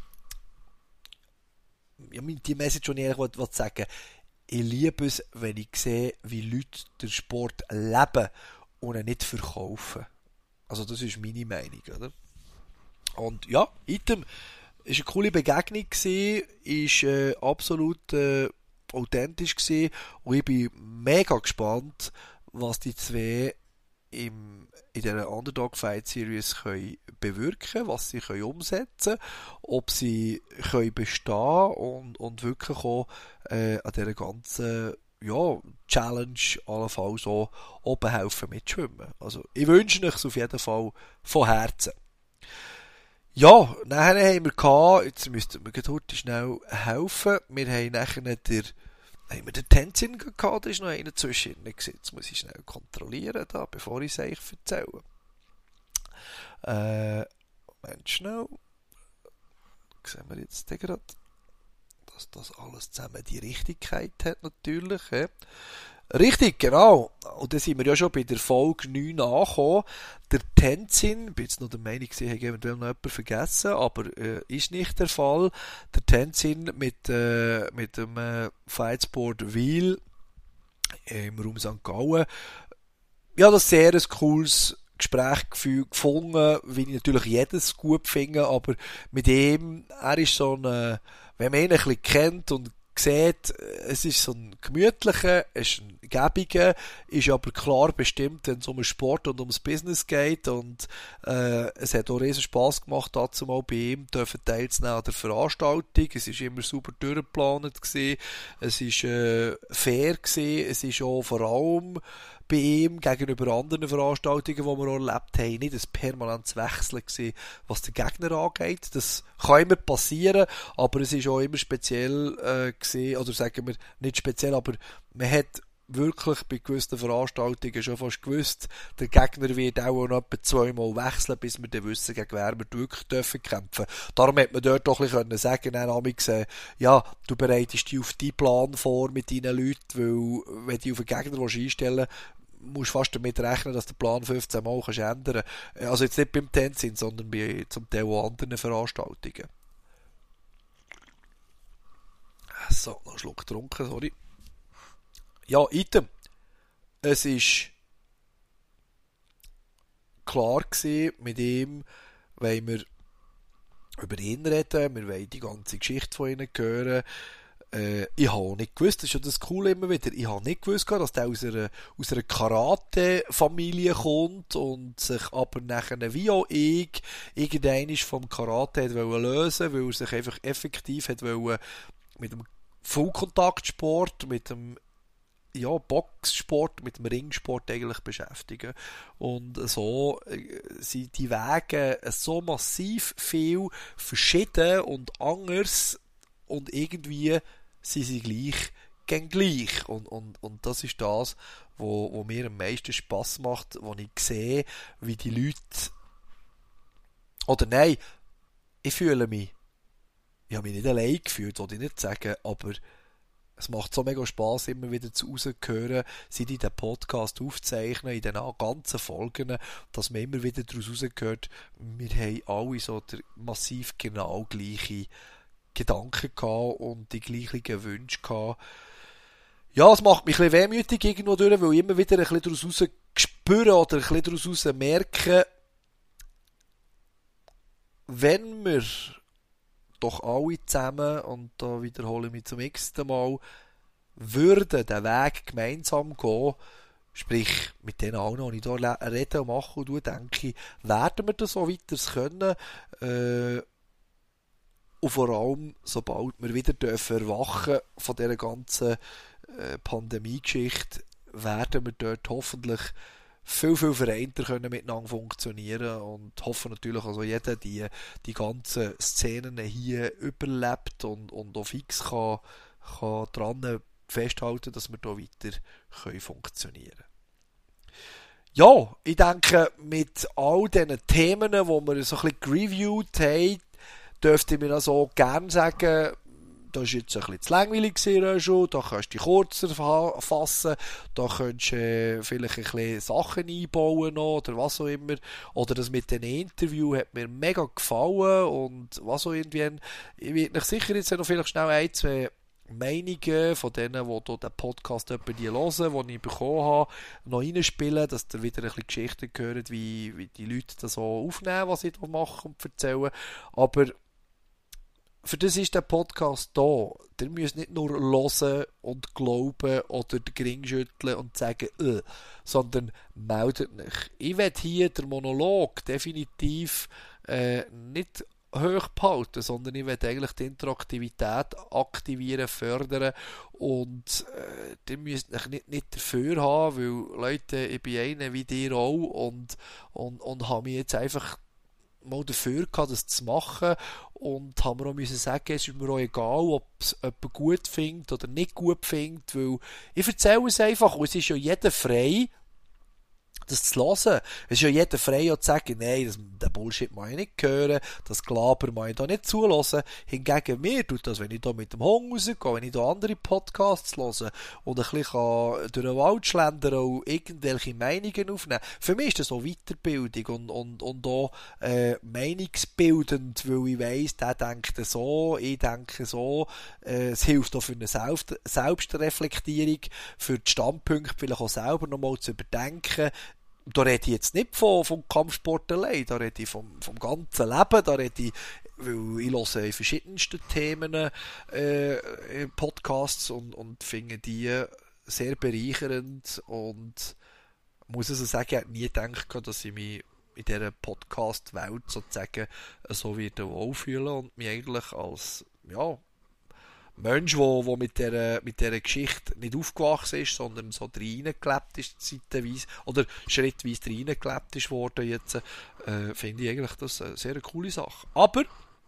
ja, die Message, die ich eigentlich wollte, wollte sagen. Ich liebe es, wenn ich sehe, wie Leute den Sport leben und ihn nicht verkaufen. Also das ist meine Meinung, oder? Und ja, Item ist eine coole Begegnung gewesen, ist äh, absolut äh, authentisch gewesen und ich bin mega gespannt, was die zwei im, in dieser Underdog Fight Series können bewirken, was sie können umsetzen, ob sie können bestehen und, und wirklich auch äh, an dieser ganzen ja, Challenge allenfalls auch oben helfen mitschwimmen. Also ich wünsche euch auf jeden Fall von Herzen. Ja, nachher haben wir gehabt, jetzt müssten wir heute schnell helfen, wir haben nachher der haben wir den Tenzin gehabt, da ist noch einer zwischen ihnen gewesen. Jetzt muss ich schnell kontrollieren, da, bevor ich es euch erzähle. Äh, Moment schnell. Sehen wir jetzt gerade, dass das alles zusammen die Richtigkeit hat, natürlich. He? Richtig, genau. Und dann sind wir ja schon bei der Folge neun angekommen. Der Tenzin, ich bin jetzt noch der Meinung, ich habe eventuell noch jemanden vergessen, aber äh, ist nicht der Fall. Der Tenzin mit, äh, mit dem äh, Fightsport Wiel äh, im Raum Sankt Gallen. Ja, das sehr ein cooles Gespräch gefunden, wie ich natürlich jedes gut finde, aber mit ihm, er ist so ein, äh, wenn man ihn ein bisschen kennt und sieht, es ist so ein gemütlicher, es ist ein gäbiger, ist aber klar bestimmt, wenn es um den Sport und ums Business geht und äh, es hat auch riesen Spass gemacht, dazu mal bei ihm dürfen teilzunehmen an der Veranstaltung. Es ist immer super durchgeplant gewesen, es ist äh, fair gewesen, es ist auch vor allem bei ihm gegenüber anderen Veranstaltungen, die wir auch erlebt haben, nicht ein permanentes Wechseln gewesen, was den Gegner angeht. Das kann immer passieren, aber es ist auch immer speziell äh, gewesen, oder sagen wir nicht speziell, aber man hat wirklich bei gewissen Veranstaltungen schon fast gewusst, der Gegner wird auch noch etwa zweimal wechseln, bis wir dann wissen, gegen wer wir wirklich dürfen kämpfen. Darum hat man dort doch ein bisschen sagen können, ja, du bereitest dich auf deinen Plan vor mit deinen Leuten, weil wenn du auf einen Gegner einstellen willst, musst fast damit rechnen, dass der Plan fünfzehn Mal kannst ändern kannst. Also jetzt nicht beim Tenzin, sondern bei zum Teil auch anderen Veranstaltungen. So, noch einen Schluck getrunken, sorry. Ja, Item. Es ist klar gewesen, mit ihm wollen wir über ihn reden, wir wollen die ganze Geschichte von ihnen hören. Äh, ich habe auch nicht gewusst, das ist ja das Coole immer wieder, ich habe nicht gewusst, dass der aus einer, aus einer Karate-Familie kommt und sich aber nachher wie auch ich irgendwann vom Karate hat wollen lösen, weil er sich einfach effektiv hat wollen mit dem Vollkontaktsport, mit dem ja, Boxsport, mit dem Ringsport eigentlich beschäftigen. Und so äh, sind die Wege so massiv viel verschieden und anders und irgendwie sind sie gleich gegen gleich. Und, und, und das ist das, wo, wo mir am meisten Spass macht, wo ich sehe, wie die Leute oder nein, ich fühle mich ich habe mich nicht allein gefühlt, wollte ich nicht sagen, aber es macht so mega Spass, immer wieder zu rauszuhören, seit ich den Podcast aufzeichne, in den ganzen Folgen, dass man immer wieder daraus rausgehört, wir haben alle so der massiv genau gleiche Gedanken gehabt und die gleichen Wünsche gehabt. Ja, es macht mich ein bisschen wehmütig irgendwo durch, weil ich immer wieder ein bisschen daraus raus spüre oder ein bisschen daraus raus merke, wenn wir doch alle zusammen, und da wiederhole ich mich zum x-ten Mal, würden den Weg gemeinsam gehen, sprich mit denen allen, die ich hier rede und mache und tue, denke ich, werden wir das so weiter können, äh, und vor allem, sobald wir wieder dürfen erwachen von dieser ganzen äh, Pandemie-Geschichte, werden wir dort hoffentlich viel, viel vereinter können miteinander funktionieren und hoffen natürlich, also jeder die, die ganzen Szenen hier überlebt und, und auf fix kann, kann dran festhalten, dass wir da weiter können funktionieren können. Ja, ich denke, mit all diesen Themen, die wir so ein bisschen gereviewt haben, dürfte ich mir also gerne sagen, das war jetzt ein bisschen zu langweilig gewesen, da kannst du dich kurzer fassen, da kannst du äh, vielleicht ein bisschen Sachen einbauen noch, oder was auch immer. Oder das mit den Interview hat mir mega gefallen und was auch irgendwie. Ich werde euch sicher jetzt noch vielleicht schnell ein, zwei Meinungen von denen, die hier den Podcast etwa die hören, die ich bekommen habe, noch reinspielen, dass ihr wieder ein bisschen Geschichten hört, wie, wie die Leute das so aufnehmen, was ich da mache und erzählen. Aber für das ist der Podcast da. Ihr müsst nicht nur hören und glauben oder den Gring schütteln und sagen, äh, sondern meldet euch. Ich werde hier den Monolog definitiv äh, nicht hoch behalten, sondern ich werde eigentlich die Interaktivität aktivieren, fördern und äh, ihr müsst euch nicht, nicht dafür haben, weil Leute, ich bin einer wie ihr auch und, und, und habe mich jetzt einfach mal dafür gehabt, das zu machen und haben wir auch müssen sagen, es ist mir auch egal, ob es jemand gut findet oder nicht gut findet, weil ich erzähle es einfach und es ist ja jeder frei, das zu hören. Es ist ja jeder frei, auch zu sagen, nein, das, den Bullshit muss ich nicht hören, das Gelaber muss ich da nicht zulassen. Hingegen mir tut das, wenn ich da mit dem Hund rausgehe, wenn ich da andere Podcasts höre und ein bisschen durch den Wald schlendern und irgendwelche Meinungen aufnehmen. Für mich ist das auch Weiterbildung und, und, und auch äh, meinungsbildend, weil ich weiss, der denkt so, ich denke so. Äh, es hilft auch für eine Selbst- Selbstreflektierung, für die Standpunkte vielleicht auch selber nochmal zu überdenken. Da rede ich jetzt nicht vom, vom Kampfsport allein, da rede ich vom, vom ganzen Leben, da rede ich, weil ich höre in verschiedensten Themen äh, Podcasts und, und finde die sehr bereichernd und muss also sagen, ich hätte nie gedacht, dass ich mich in dieser Podcast-Welt sozusagen so wieder wohlfühlen und mich eigentlich als, ja, Mensch, der, der mit dieser, mit dieser Geschichte nicht aufgewachsen ist, sondern so reingelebt ist, zeitweise, oder schrittweise reingelebt ist worden jetzt, äh, finde ich eigentlich das eine sehr coole Sache. Aber,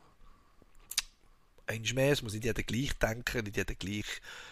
eins mehr, es muss nicht jeder gleich denken, nicht jeder gleich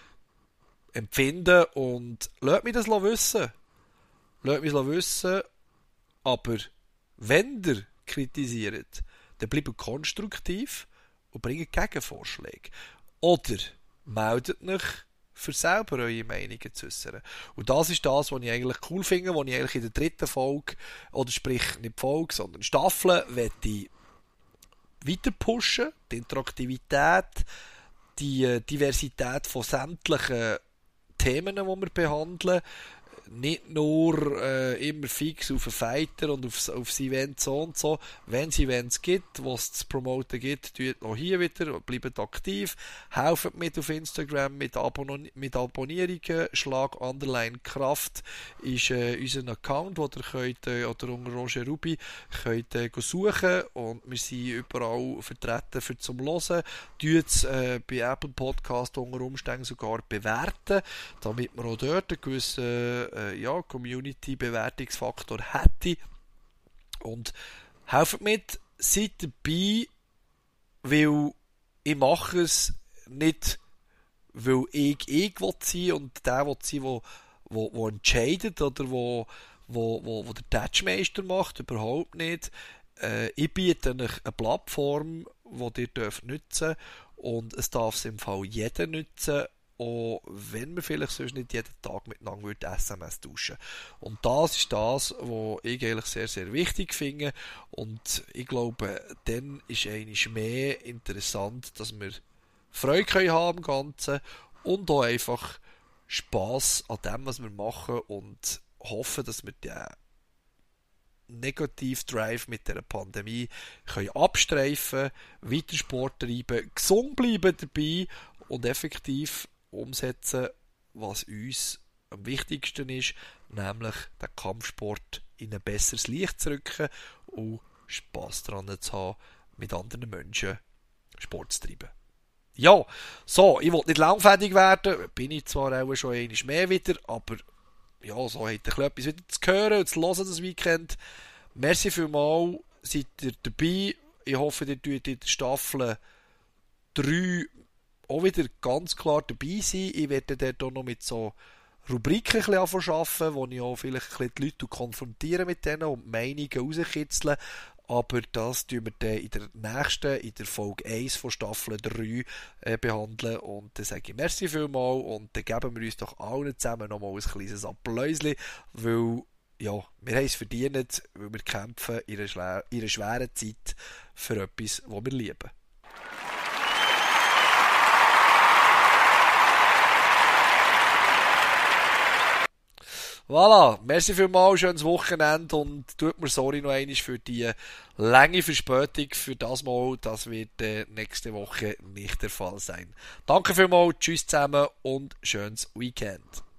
empfinden und lasst mich das wissen. Lasst mich das wissen, aber wenn ihr kritisiert, dann bleibt konstruktiv und bringt Gegenvorschläge. Oder meldet euch, für selber eure Meinungen zu äußern. Und das ist das, was ich eigentlich cool finde, was ich eigentlich in der dritten Folge, oder sprich nicht Folge, sondern Staffel, möchte weiter pushen. Die Interaktivität, die Diversität von sämtlichen Themen, die wir behandeln. Nicht nur äh, immer fix auf einen Fighter und auf, auf das Event so und so. Wenn es Events gibt, was es zu promoten gibt, tut noch hier wieder, bleibt aktiv, helft mit auf Instagram mit, Abon- mit Abonnierungen, Schlag Underline Kraft ist äh, unser Account, wo ihr könnt, äh, oder unter Roger Ruby könnt äh, suchen und wir sind überall vertreten für zum Hören. Tut es äh, bei Apple Podcast unter Umständen sogar bewerten, damit wir auch dort einen gewissen äh, ja, Community-Bewertungsfaktor hätte. Und helft mit, seid dabei, weil ich mache es nicht, weil ich ich will sein und der will sein, wo, wo, wo entscheidet oder wo, wo, wo, wo der Touchmeister macht, überhaupt nicht. Äh, ich biete euch eine Plattform, die ihr dürft nutzen und es darf es im Fall jeder nutzen, auch wenn wir vielleicht sonst nicht jeden Tag miteinander S M S tauschen. Und das ist das, was ich eigentlich sehr, sehr wichtig finde. Und ich glaube, dann ist eigentlich mehr interessant, dass wir Freude können haben am Ganzen und auch einfach Spass an dem, was wir machen und hoffen, dass wir den Negativ-Drive mit der Pandemie können abstreifen, weiter Sport treiben, gesund bleiben dabei und effektiv umsetzen, was uns am wichtigsten ist, nämlich den Kampfsport in ein besseres Licht zu rücken und Spass daran zu haben, mit anderen Menschen Sport zu treiben. Ja, so, ich will nicht langfädig werden, bin ich zwar auch schon einmal mehr wieder, aber ja, so habt ihr etwas wieder zu hören und zu hören das Weekend. Merci vielmals, seid ihr dabei. Ich hoffe, ihr tut in der Staffel drei auch wieder ganz klar dabei sein. Ich werde dort auch noch mit so Rubriken ein bisschen arbeiten, wo ich auch vielleicht ein bisschen die Leute konfrontieren mit denen und die Meinungen rauskitzeln. Aber das tun wir dann in der nächsten, in der Folge eins von Staffel drei äh, behandeln. Und dann sage ich merci vielmals und dann geben wir uns doch allen zusammen nochmal ein kleines Applausli, weil ja, wir haben es verdient, weil wir kämpfen in einer, schwer, in einer schweren Zeit für etwas, was wir lieben. Voilà, merci vielmals, schönes Wochenende und tut mir sorry noch einmal für die lange Verspätung für das Mal. Das wird äh, nächste Woche nicht der Fall sein. Danke vielmals, tschüss zusammen und schönes Weekend.